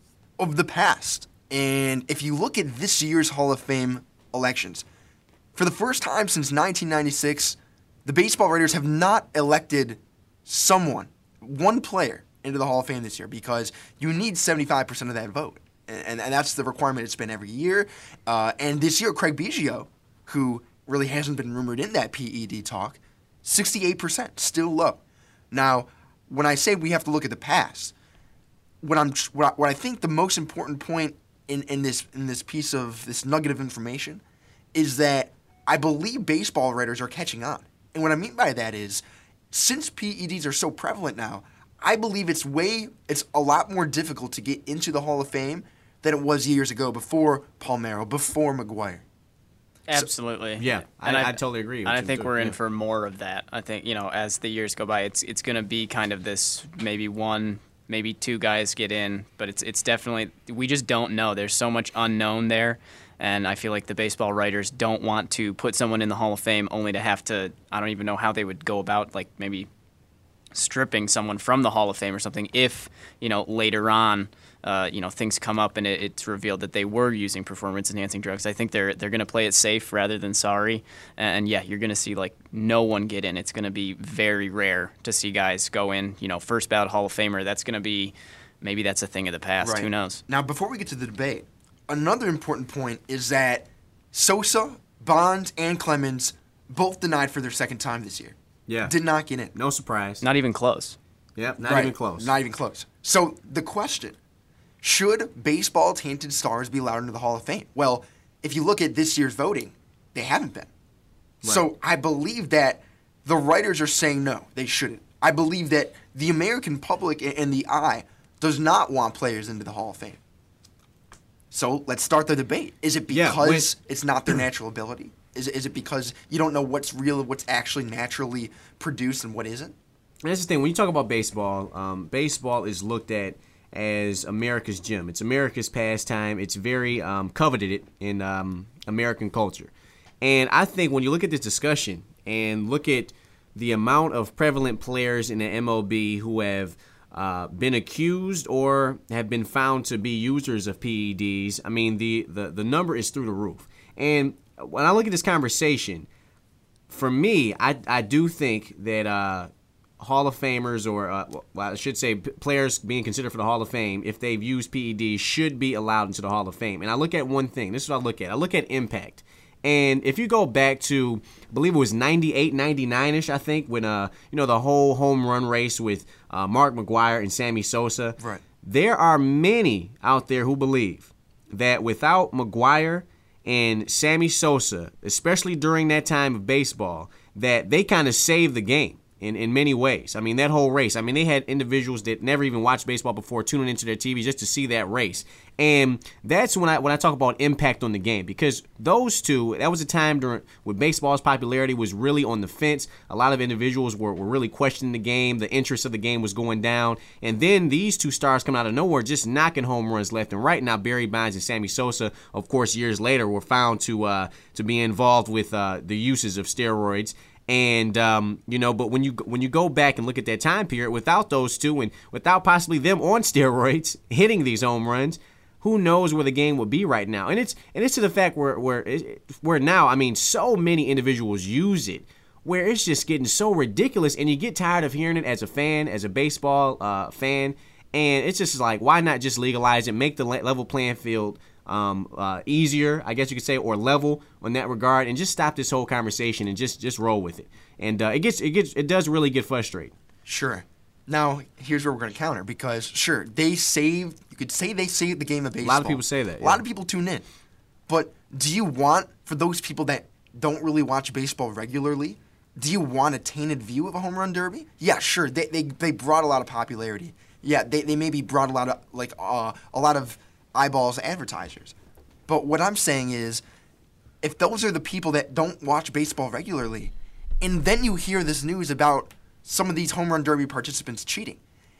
of the past, and if you look at this year's Hall of Fame elections, for the first time since nineteen ninety-six, the baseball writers have not elected someone, one player, into the Hall of Fame this year because you need seventy-five percent of that vote. And, and that's the requirement it's been every year. Uh, and this year, Craig Biggio, who really hasn't been rumored in that P E D talk, sixty-eight percent, still low. Now, when I say we have to look at the past, what I'm what I, what I think the most important point in, in this in this piece of this nugget of information is that I believe baseball writers are catching on. And what I mean by that is, since P E Ds are so prevalent now, I believe it's way it's a lot more difficult to get into the Hall of Fame than it was years ago before Palmeiro, before McGwire. Absolutely. So, yeah, and I, I, I totally agree. And I think too. we're in yeah. for more of that. I think, you know, as the years go by, it's it's going to be kind of this maybe one, maybe two guys get in, but it's it's definitely, we just don't know. There's so much unknown there. And I feel like the baseball writers don't want to put someone in the Hall of Fame only to have to, I don't even know how they would go about, like maybe stripping someone from the Hall of Fame or something if, you know, later on, uh, you know, things come up and it, it's revealed that they were using performance-enhancing drugs. I think they're they're going to play it safe rather than sorry. And, yeah, you're going to see, like, no one get in. It's going to be very rare to see guys go in, you know, first ballot Hall of Famer. That's going to be, maybe that's a thing of the past. Right. Who knows? Now, before we get to the debate, another important point is that Sosa, Bonds, and Clemens both denied for their second time this year. Yeah. Did not get in. No surprise. Not even close. Yep, not Right. even close. Not even close. So the question, should baseball-tainted stars be allowed into the Hall of Fame? Well, if you look at this year's voting, they haven't been. Right. So I believe that the writers are saying no, they shouldn't. I believe that the American public and the eye does not want players into the Hall of Fame. So let's start the debate. Is it Yeah, because with- it's not their natural ability? Is it, is it because you don't know what's real, what's actually naturally produced, and what isn't? That's the thing. When you talk about baseball, um, baseball is looked at as America's gym. It's America's pastime. It's very um, coveted in um, American culture. And I think when you look at this discussion and look at the amount of prevalent players in the M L B who have uh, been accused or have been found to be users of P E Ds, I mean, the, the, the number is through the roof. And when I look at this conversation, for me, I, I do think that uh, Hall of Famers, or uh, well, I should say p- players being considered for the Hall of Fame, if they've used P E Ds, should be allowed into the Hall of Fame. And I look at one thing. This is what I look at. I look at impact. And if you go back to, I believe it was ninety-eight, ninety-nine-ish, I think, when, uh, you know, the whole home run race with uh, Mark McGwire and Sammy Sosa. Right. There are many out there who believe that without McGwire and Sammy Sosa, especially during that time of baseball, that they kind of saved the game in, in many ways. I mean, that whole race. I mean, they had individuals that never even watched baseball before tuning into their T V just to see that race. And that's when I when I talk about impact on the game, because those two, that was a time during when baseball's popularity was really on the fence. A lot of individuals were, were really questioning the game. The interest of the game was going down. And then these two stars come out of nowhere just knocking home runs left and right. Now, Barry Bonds and Sammy Sosa, of course, years later were found to uh, to be involved with uh, the uses of steroids. And, um, you know, but when you when you go back and look at that time period, without those two and without possibly them on steroids hitting these home runs, who knows where the game would be right now? And it's and it's to the fact where where where now, I mean, so many individuals use it, where it's just getting so ridiculous, and you get tired of hearing it as a fan, as a baseball uh, fan, and it's just like, why not just legalize it, make the level playing field um, uh, easier, I guess you could say, or level on that regard, and just stop this whole conversation and just just roll with it. And uh, it gets it gets it does really get frustrating. Sure. Now, here's where we're going to counter, because, sure, they saved, you could say they saved the game of baseball. A lot of people say that. A lot yeah. of people tune in. But do you want, for those people that don't really watch baseball regularly, do you want a tainted view of a home run derby? Yeah, sure, they they, they brought a lot of popularity. Yeah, they, they maybe brought a lot of, like, uh, a lot of eyeballs to advertisers. But what I'm saying is, if those are the people that don't watch baseball regularly, and then you hear this news about some of these home run derby participants cheating,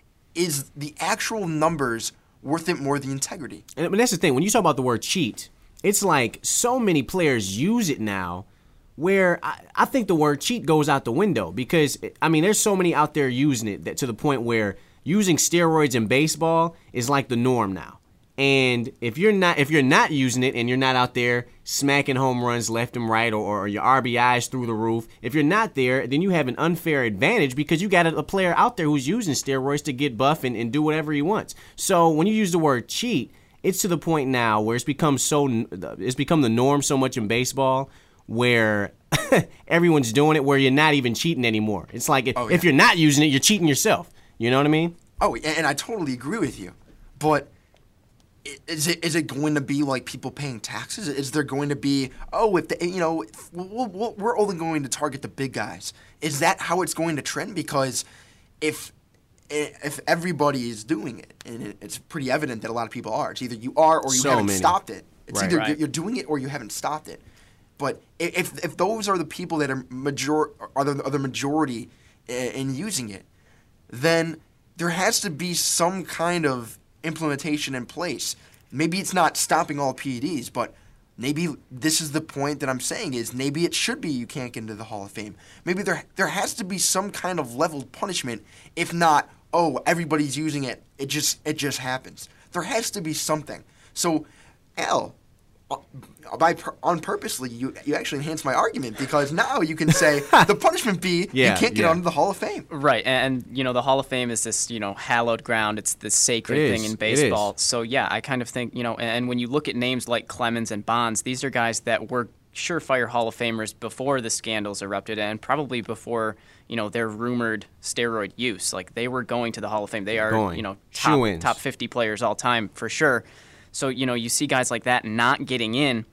is the actual numbers worth it more than the integrity? And I mean, that's the thing. When you talk about the word cheat, it's like so many players use it now where I, I think the word cheat goes out the window, because, I mean, there's so many out there using it that to the point where using steroids in baseball is like the norm now. And if you're not if you're not using it and you're not out there smacking home runs left and right, or, or your R B Is through the roof, if you're not there, then you have an unfair advantage because you got a, a player out there who's using steroids to get buff and, and do whatever he wants. So when you use the word cheat, it's to the point now where it's become so it's become the norm so much in baseball where everyone's doing it, where you're not even cheating anymore. It's like if, oh, yeah. if you're not using it, you're cheating yourself. You know what I mean? Oh, and I totally agree with you. But Is it is it going to be like people paying taxes? Is there going to be, oh, if the, you know, we'll, we'll, we're only going to target the big guys? Is that how it's going to trend? Because if if everybody is doing it, and it's pretty evident that a lot of people are, it's either you are or you So haven't many. stopped it. It's Right. either Right. you're doing it or you haven't stopped it. But if if those are the people that are major are the, are the majority in, in using it, then there has to be some kind of implementation in place. Maybe it's not stopping all P E Ds, but maybe this is the point that I'm saying is maybe it should be you can't get into the Hall of Fame. Maybe there there has to be some kind of leveled punishment. If not, oh, everybody's using it. It just it just happens. There has to be something. So, Al, by on purposely, you you actually enhance my argument because now you can say the punishment be Yeah, you can't get yeah. onto the Hall of Fame. Right, and, and you know the Hall of Fame is this you know hallowed ground. It's this sacred It thing is, in it baseball. is. So yeah, I kind of think you know, and, and when you look at names like Clemens and Bonds, these are guys that were surefire Hall of Famers before the scandals erupted, and probably before you know their rumored steroid use. Like they were going to the Hall of Fame. They are Going. you know top Shoo-ins. top fifty players all time for sure. So you know you see guys like that not getting in.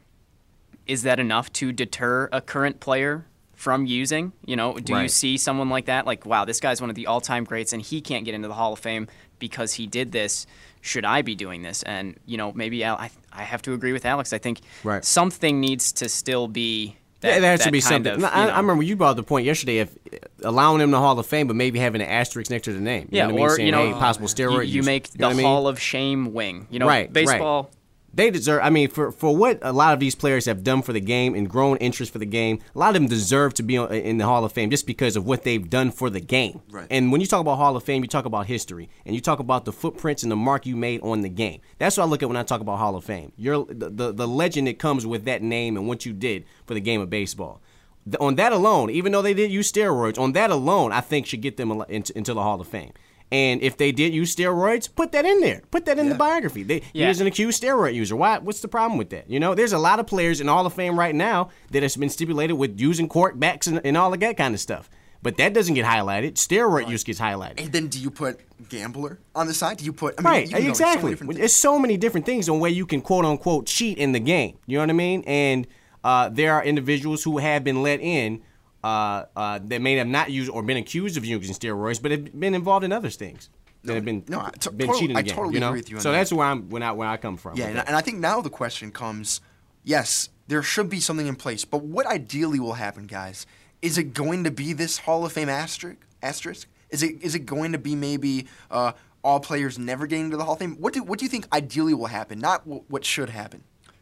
Is that enough to deter a current player from using? You know, do you Right. see someone like that? Like, wow, this guy's one of the all-time greats, and he can't get into the Hall of Fame because he did this. Should I be doing this? And you know, maybe Al, I I have to agree with Alex. I think Right. something needs to still be. That, yeah, there has to that be kind something. of, No, I, you know- I remember you brought up the point yesterday of allowing him the Hall of Fame, but maybe having an asterisk next to the name. You yeah, know what I mean? or Saying, you know, hey, possible steroid you, you use. make You know the what I mean? Hall of Shame wing. You know, right, baseball. Right. They deserve. I mean, for for what a lot of these players have done for the game and grown interest for the game, a lot of them deserve to be on, in the Hall of Fame just because of what they've done for the game. Right. And when you talk about Hall of Fame, you talk about history and you talk about the footprints and the mark you made on the game. That's what I look at when I talk about Hall of Fame. You're the the, the legend that comes with that name and what you did for the game of baseball. The, on that alone, even though they did use steroids, on that alone, I think should get them al- into, into the Hall of Fame. And if they did use steroids, put that in there. Put that in the biography. They, He Yeah. was an accused steroid user. Why? What's the problem with that? You know, there's a lot of players in the Hall of Fame right now that has been stipulated with using quarterbacks and, and all of that kind of stuff. But that doesn't get highlighted. Steroid use gets highlighted. And then do you put gambler on the side? Do you put I mean, Right, you can go with so many exactly. different things. There's so many different things on where you can quote unquote cheat in the game. You know what I mean? And uh, there are individuals who have been let in uh, uh, that may have not used or been accused of using steroids, but have been involved in other things that have been no, I t- been totally- cheating the I game. totally you know? agree with you on so that. that's where I'm when I where I come from. Yeah, with and, that. and I think now the question comes, yes, there should be something in place, but what ideally will happen, guys? Is it going to be this Hall of Fame asterisk? Asterisk? Is it is it going to be maybe uh, all players never getting into the Hall of Fame? What do what do you think ideally will happen? Not w- what should happen.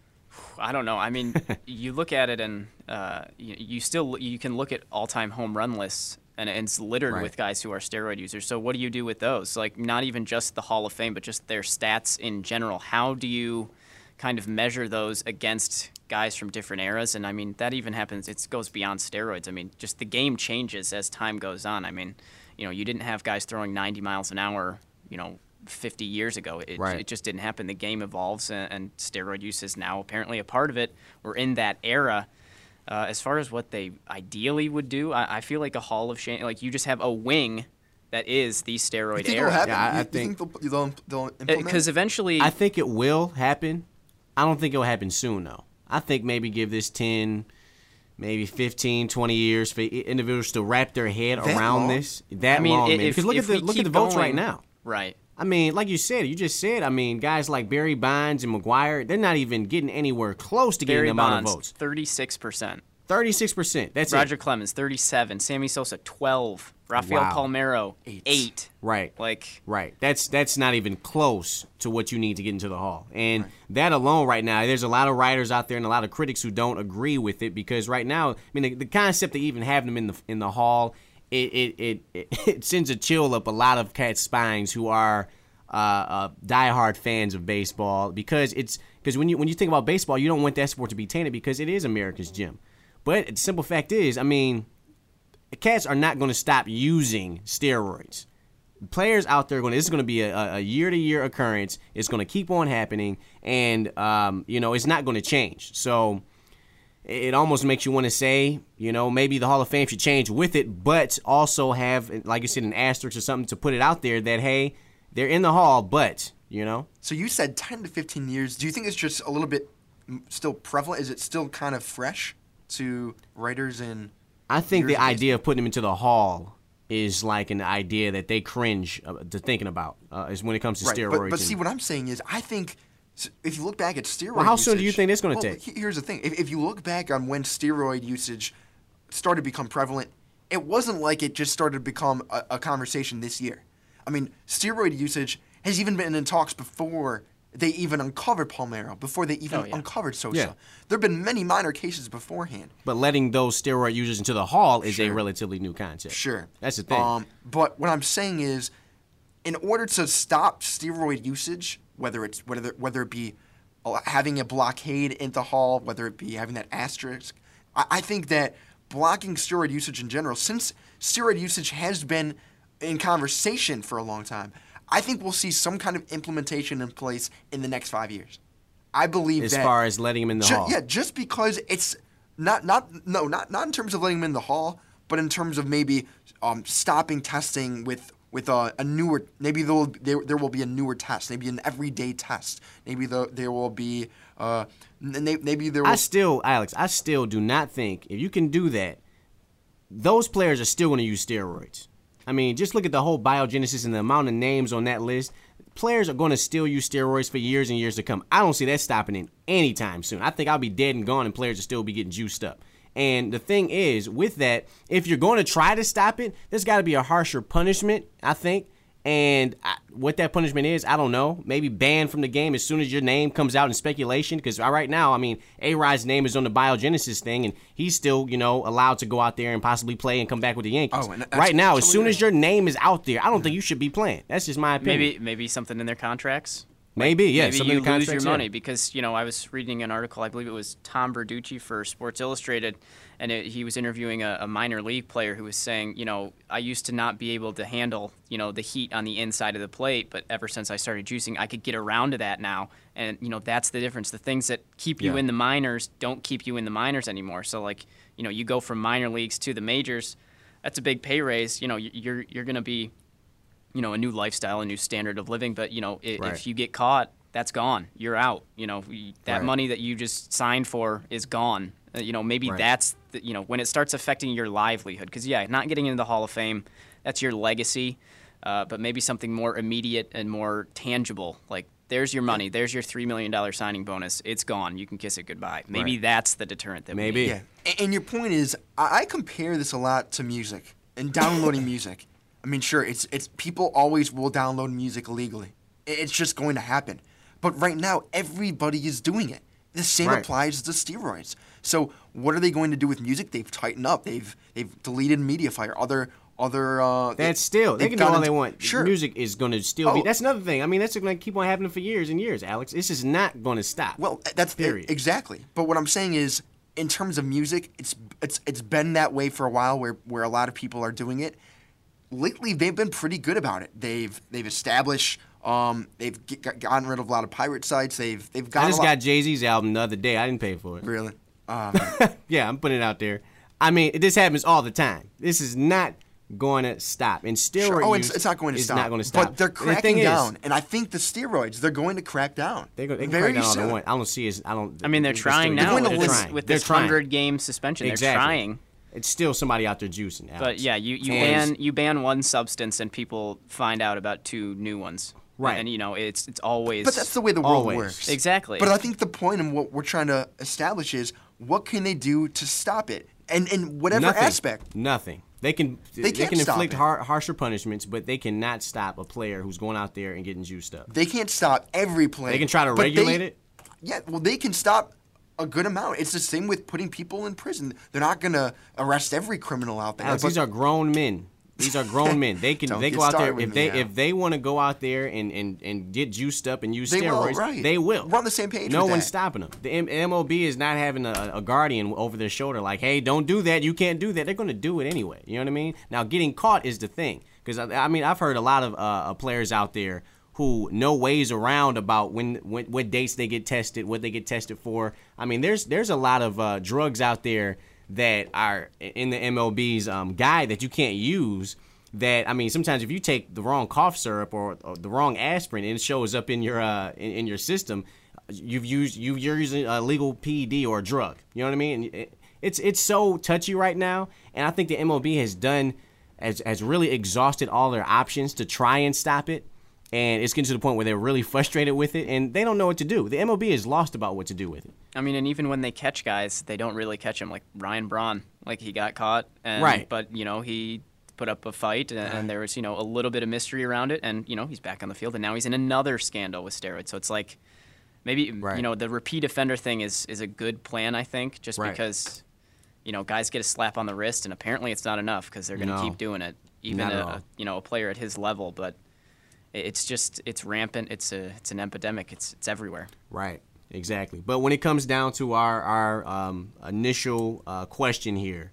I don't know. I mean, you look at it, and uh, you, you still you can look at all-time home run lists, and it's littered Right. with guys who are steroid users. So what do you do with those? Like, not even just the Hall of Fame, but just their stats in general. How do you kind of measure those against guys from different eras? And I mean, that even happens. It goes beyond steroids. I mean, just the game changes as time goes on. I mean, you know, you didn't have guys throwing ninety miles an hour, you know, fifty years ago. It, Right. it just didn't happen. The game evolves, and, and steroid use is now apparently a part of it. We're in that era. Uh, as far as what they ideally would do, I, I feel like a Hall of Shame, like you just have a wing that is the steroid You think era. it'll happen? Yeah, I- you, I you think- think they'll, they'll, they'll implement? Because eventually, I think it will happen. I don't think it'll happen soon, though. I think maybe give this ten, maybe fifteen, twenty years for i- individuals to wrap their head That around long? this. That I mean, long, i- man. if- Because look if at the we look at keep the votes right going- now. right. I mean, like you said, you just said. I mean, guys like Barry Bonds and McGuire, they're not even getting anywhere close to getting Barry the amount Bonds, of votes. thirty-six percent. Thirty-six percent. That's Roger it. Clemens, thirty-seven. Sammy Sosa, twelve. Rafael Wow. Palmeiro, eight. eight. Right. Like, Right. That's that's not even close to what you need to get into the Hall. And that alone right now, there's a lot of writers out there and a lot of critics who don't agree with it because right now, I mean, the, the concept of even having them in the in the Hall, it it, it, it, it sends a chill up a lot of cats' spines who are uh, uh, diehard fans of baseball because it's because when you when you think about baseball, you don't want that sport to be tainted because it is America's gym. But the simple fact is, I mean, the cats are not going to stop using steroids. Players out there are going to, this is going to be a, a year-to-year occurrence. It's going to keep on happening, and, um, you know, it's not going to change. So it almost makes you want to say, you know, maybe the Hall of Fame should change with it, but also have, like you said, an asterisk or something to put it out there that, hey, they're in the Hall, but, you know. So you said ten to fifteen years. Do you think it's just a little bit mm, still prevalent? Is it still kind of fresh to writers and I think years the of idea of putting them into the Hall is like an idea that they cringe uh, to thinking about uh, is when it comes to right, steroids. But, but and- see, what I'm saying is, I think s- if you look back at steroid Well, how soon do you usage- think it's gonna well, take? he- Here's the thing. If, if you look back on when steroid usage started to become prevalent, it wasn't like it just started to become a, a conversation this year. I mean, steroid usage has even been in talks before they even uncovered Palmeiro, before they even Oh, yeah. uncovered Sosa. Yeah. There have been many minor cases beforehand. But letting those steroid users into the hall is a Sure. relatively new concept. Sure. That's the thing. Um, but what I'm saying is, in order to stop steroid usage, whether it's whether whether it be uh, having a blockade in the hall, whether it be having that asterisk, I, I think that blocking steroid usage in general, since steroid usage has been in conversation for a long time, I think we'll see some kind of implementation in place in the next five years. I believe as that far as letting him in the ju- hall. Yeah, just because it's not not no not not in terms of letting him in the hall, but in terms of maybe um, stopping testing with with a, a newer maybe there will there, there will be a newer test, maybe an everyday test, maybe the, there will be uh, n- maybe there will. I still, Alex, I still do not think if you can do that, those players are still going to use steroids. I mean, just look at the whole biogenesis and the amount of names on that list. Players are going to still use steroids for years and years to come. I don't see that stopping in anytime soon. I think I'll be dead and gone and players will still be getting juiced up. And the thing is, with that, if you're going to try to stop it, there's got to be a harsher punishment, I think. And I, what that punishment is, I don't know. Maybe banned from the game as soon as your name comes out in speculation. Because right now, I mean, A-Rod's name is on the biogenesis thing, and he's still, you know, allowed to go out there and possibly play and come back with the Yankees. Oh, and that's right now, as totally soon right. as your name is out there, I don't think you should be playing. That's just my opinion. Maybe maybe something in their contracts. Maybe, yeah. Maybe something you in the lose your contracts, yeah. money because, you know, I was reading an article, I believe it was Tom Verducci for Sports Illustrated, and it, he was interviewing a, a minor league player who was saying, you know, I used to not be able to handle, you know, the heat on the inside of the plate, but ever since I started juicing, I could get around to that now. And, you know, that's the difference. The things that keep you Yeah. in the minors don't keep you in the minors anymore. So, like, you know, you go from minor leagues to the majors, that's a big pay raise. You know, you're, you're going to be, you know, a new lifestyle, a new standard of living. But, you know, if, Right. if you get caught, that's gone. You're out. You know, we- that Right. money that you just signed for is gone. Uh, you know, maybe Right. that's, the, you know, when it starts affecting your livelihood. Because, yeah, not getting into the Hall of Fame, that's your legacy. Uh, but maybe something more immediate and more tangible. Like, there's your money. There's your three million dollars signing bonus. It's gone. You can kiss it goodbye. Maybe Right. that's the deterrent that Maybe. we need. Yeah, and, and your point is, I, I compare this a lot to music and downloading music. I mean, sure, it's it's people always will download music illegally. It- It's just going to happen. But right now, everybody is doing it. The same Right. applies to steroids. So what are they going to do with music? They've tightened up. They've they've deleted MediaFire. Other other. Uh, That's still, they they've can do gone all they into- want. Sure. Music is going to still be. Oh. That's another thing. I mean, that's going to keep on happening for years and years, Alex. This is not going to stop. Well, that's Period. exactly. But what I'm saying is, in terms of music, it's it's it's been that way for a while, where where a lot of people are doing it. Lately, they've been pretty good about it. They've they've established. Um, they've g- gotten rid of a lot of pirate sites. They've they've got. I just a lot. got Jay-Z's album the other day. I didn't pay for it. Really? Um, Yeah, I'm putting it out there. I mean, this happens all the time. This is not going to stop. And steroid Sure. Oh, use it's, it's not going to is stop. not going to stop. But they're And the thing cracking is, down, and I think the steroids they're going to crack down. They go, they can very crack down all soon. they want. I don't see it. I don't. I mean, they're it's trying still- now going to with list- this, trying. with They're this trying. hundred-game suspension. Exactly. They're trying. It's still somebody out there juicing. Alex. But yeah, you, you And- ban you ban one substance and people find out about two new ones. Right. And you know it's it's always. But that's the way the world Always. works. Exactly. But I think the point and what we're trying to establish is what can they do to stop it, and in whatever Nothing. aspect. Nothing. They can they, They can't can stop inflict it. har- harsher punishments, but they cannot stop a player who's going out there and getting juiced up. They can't stop every play. They can try to but regulate they- it. Yeah, well, they can stop a good amount. It's the same with putting people in prison. They're not going to arrest every criminal out there. Alex, but- these are grown men. These are grown men. They can Don't they get go out there started if with they me, Al. if they want to go out there and, and, and get juiced up and use They will, steroids. right. They will. We're on the same page No with one's that. stopping them. The M- M L B is not having a, a guardian over their shoulder like, hey, don't do that. You can't do that. They're going to do it anyway. You know what I mean? Now, getting caught is the thing. Because, I, I mean, I've heard a lot of uh, players out there who know ways around about when, when what dates they get tested, what they get tested for. I mean, there's there's a lot of uh, drugs out there that are in the M L B's um, guide that you can't use. That I mean, sometimes if you take the wrong cough syrup or, or the wrong aspirin and it shows up in your uh, in, in your system, you've used you you're using a legal P E D or a drug. You know what I mean? And it, it's it's so touchy right now, and I think the M L B has done has has really exhausted all their options to try and stop it. And it's getting to the point where they're really frustrated with it, and they don't know what to do. The M L B is lost about what to do with it. I mean, and even when they catch guys, they don't really catch them. Like Ryan Braun, like he got caught, and, Right. But you know, he put up a fight, and, and there was, you know, a little bit of mystery around it, and, you know, he's back on the field, and now he's in another scandal with steroids. So it's like maybe, right. you know, the repeat offender thing is, is a good plan, I think, just right. because, you know, guys get a slap on the wrist, and apparently it's not enough because they're going to no. keep doing it, even a, a, you know, a player at his level. But it's just, it's rampant. It's a, it's an epidemic. It's, it's everywhere. Right. Exactly. But when it comes down to our, our um, initial uh, question here,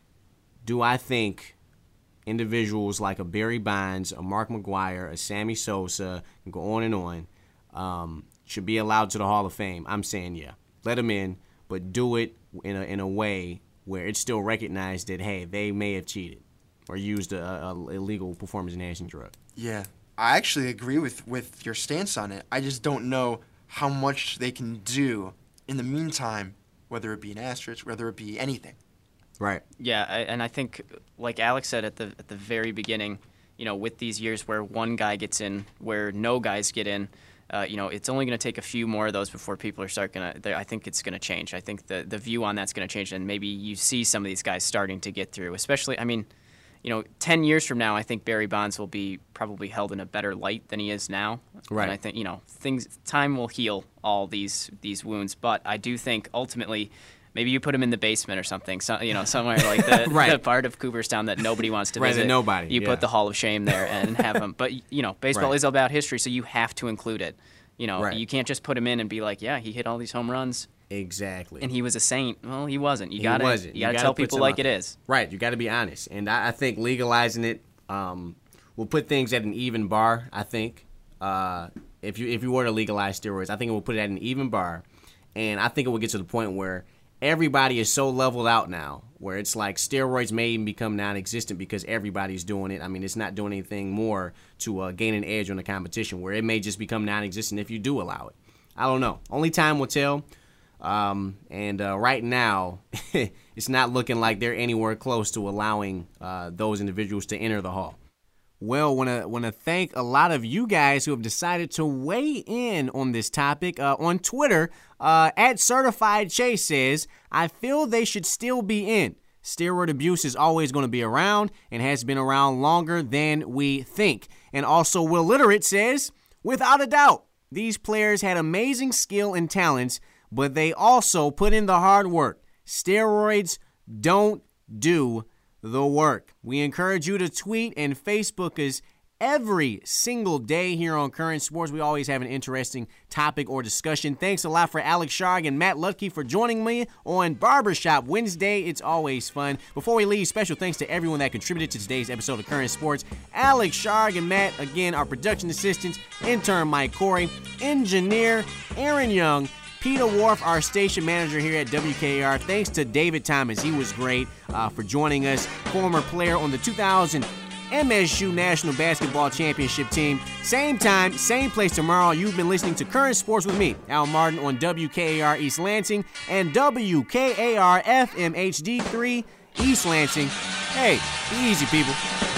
do I think individuals like a Barry Bonds, a Mark McGwire, a Sammy Sosa, and go on and on, um, should be allowed to the Hall of Fame? I'm saying yeah. Let them in, but do it in a, in a way where it's still recognized that, hey, they may have cheated or used a, a illegal performance-enhancing drug. Yeah. I actually agree with, with your stance on it. I just don't know how much they can do in the meantime, whether it be an asterisk, whether it be anything. Right. Yeah, I, and I think, like Alex said at the at the very beginning, you know, with these years where one guy gets in, where no guys get in, uh, you know, it's only going to take a few more of those before people are start going to. I think it's going to change. I think the the view on that's going to change, and maybe you see some of these guys starting to get through. Especially, I mean, you know, ten years from now, I think Barry Bonds will be probably held in a better light than he is now. Right. And I think, you know, things time will heal all these these wounds, but I do think ultimately. Maybe you put him in the basement or something, so, you know, somewhere like the, right. the part of Cooperstown that nobody wants to right, visit. Nobody. You yeah. put the Hall of Shame there and have him. But, you know, baseball right. is about history, so you have to include it. You know, right. you can't just put him in and be like, yeah, he hit all these home runs. Exactly. And he was a saint. Well, he wasn't. You he gotta, wasn't. You got to you tell people like it is. Right. You got to be honest. And I, I think legalizing it um, will put things at an even bar, I think. Uh, if you if you were to legalize steroids, I think it will put it at an even bar. And I think it will get to the point where everybody is so leveled out now, where it's like steroids may even become non-existent because everybody's doing it. I mean, it's not doing anything more to uh, gain an edge on the competition, where it may just become non-existent if you do allow it. I don't know. Only time will tell. Um, and uh, right now, it's not looking like they're anywhere close to allowing uh, those individuals to enter the hall. Well, want to want to thank a lot of you guys who have decided to weigh in on this topic. Uh, on Twitter, uh, at Certified Chase says, I feel they should still be in. Steroid abuse is always going to be around and has been around longer than we think. And also, Will Literate says, without a doubt, these players had amazing skill and talents, but they also put in the hard work. Steroids don't do the work. We encourage you to tweet and Facebook us every single day here on Current Sports. We always have an interesting topic or discussion. Thanks a lot for Alex Sharg and Matt Lutke for joining me on Barbershop Wednesday. It's always fun. Before we leave, special thanks to everyone that contributed to today's episode of Current Sports. Alex Sharg and Matt, again, our production assistants, intern Mike Corey, engineer Aaron Young, Peter Wharf, our station manager here at W K A R. Thanks to David Thomas. He was great uh, for joining us. Former player on the two thousand M S U National Basketball Championship team. Same time, same place tomorrow. You've been listening to Current Sports with me, Al Martin, on W K A R East Lansing and W K A R F M H D three East Lansing. Hey, be easy, people.